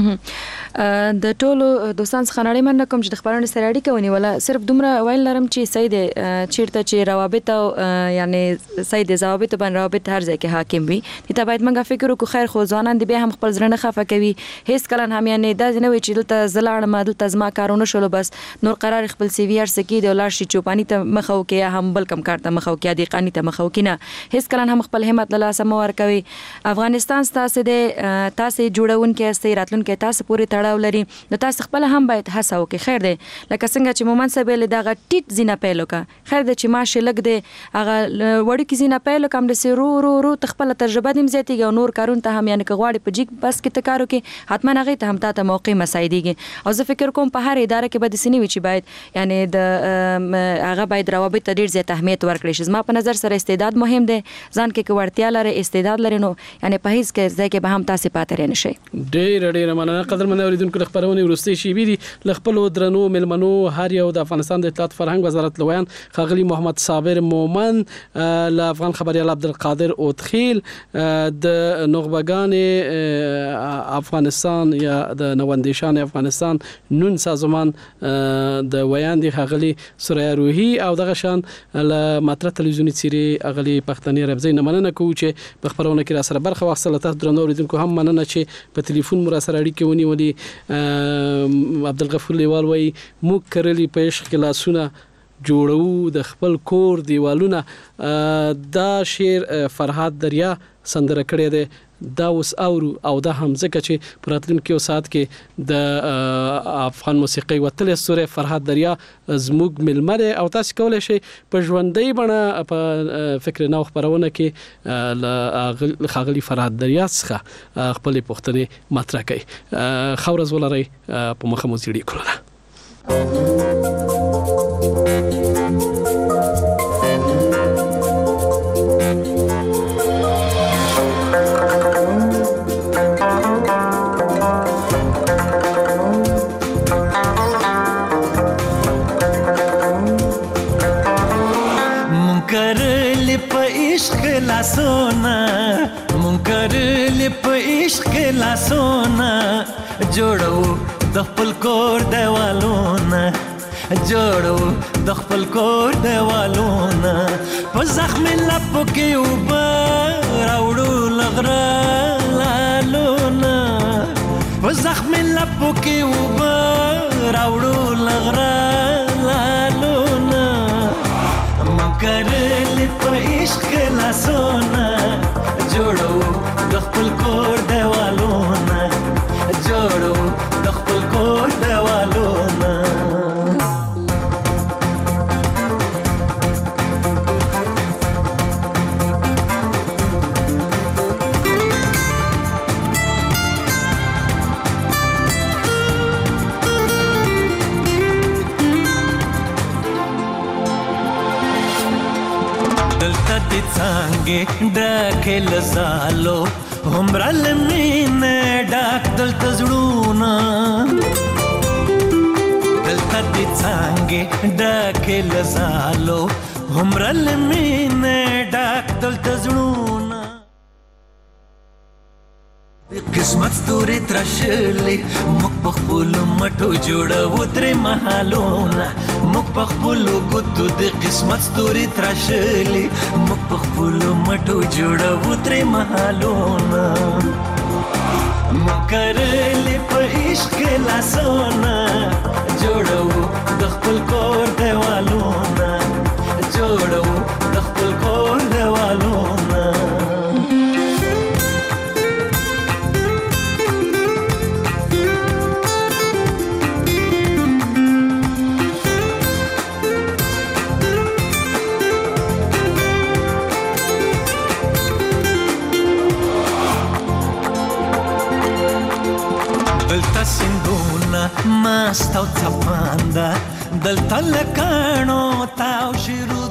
د ټولو دوستان څخه نړۍ مننه کوم چې د خبرونو سره اړیکه ونیوله. صرف دومره ویل لرم چې صحیح دی چیرته چې روابط او یعنی صحیح دی ضوابط باندې روابط هر ځای کې حاکم وي. دې ته باید موږ فکر وکړو. خیر خو ځوانان دي بیا هم خپل زړه نه خفه کوي هیڅ کله هم، یعنی دا نه وي چې دلته زه لاړم دلته زما کارونه شولو بس نور قرار خپل سی وی ار سکی دی ولاړ شي چوپانی ته مخه وکړي یا هم بل کم کار ته مخه وکړي یا دیقانی ته مخه وکړي نه. هیڅ کله هم خپل همت له لاسه مه ورکوي. افغانستان ستاسو دی، تاسو جوړونکي استئ راتلونکي تاسو پورې تړاو لري. نو تاسو خپل هم باید هڅه وکړئ. خیر دی لکه څنګه چې مومن صاحب له دغه ټیټ زینه پیل وکړه. خیر دی چې ماشه لګ دی هغه وړوکی زینه پیل وکړم د سي رو تخپل تجربه دیم زیاتیږي او نور کارون ته هم یعنی کغواړي په جګ بس کې تکارو کې حتما هغه ته هم ته موقع مساعدېږي. او زه فکر کوم په هر اداره کې به د سنوي چې باید یعنی د هغه باید روابط ډیر زیات اهمیت ورکړي شي. زما په نظر سره استعداد مهم دی. ځان کې کوړتیا لري استعداد لري نو یعنی په هیڅ کې ځای کې به هم تاسو پاتې نه شي. ډیر مننه قدرمن اوریدونکو. خبرونه ورستي شي بي ل خپل درنو ملمنو هر یو د افغانستان د اطلاعات فرهنګ وزارت لویان خاغلی محمد صابر مومن ل افغان خبريال عبدالقادر اوتخیل د نخبگان افغانستان یا د نوندیشان افغانستان نون سازمان د ویان دي خاغلی سوریا روحي او دغه شان ل ماتره تلویزیونی سری اغلی پښتني ربزي مننه کوم چې په خبرونه کې را سره برخه واخصله. تاسو درنو اوریدونکو هم مننه چې په ټلیفون مو را سره اړیکه ونیولې. عبدالغفور لیوال وای موږ کرلی په عشق کې لاسونه جوړو د خپل کور دیوالونه. دا شعر فرهاد دریا سندره کړی دی. دا اوس اورو او دا هم ځکه چې په راتلونکي ساعت کې د افغان موسیقي وتل سورې فرهاد دریا زموږ ملمه دی او تاسو کولای شئ په ژوندۍ بڼه په فکر نو خبرونه کې خاغلی فرهاد دریا څخه خپل پوښتنې مطرح کړي. خورز ولري په مخه مو سړي کړل. لاسونه منکر لپ عشق لاسونه جوړو د خپل کور دیوالونه جوړو د خپل کور دیوالونه په زخم لپو کې وبا راوړو لغره لالونه په زخم لپو کې وبا راوړو لغره لالونه منکر لپ عشق لاسونه جوړو د خپل کور دیوالونه جوړو د خپل کور دیوالونه څنګه ډکل زالو همرل مینه ډاک دل تزړونه دلته دې څنګه ډکل زالو همرل مینه ډاک دل تزړونه قسمت ستوري ترشلې مخ په خپل مټو جوړو ترې محالونه مخ په خپل ګوتو د قسمت ستوري ترشلې مخ په خپل مټو جوړو ترې محالونه مکرلې په عشق لاسونه جوړو د خپل کور دیوالونه جوړو د خپل کور دیوالونه ناستو څپاندا دلته لکانو تاو شروع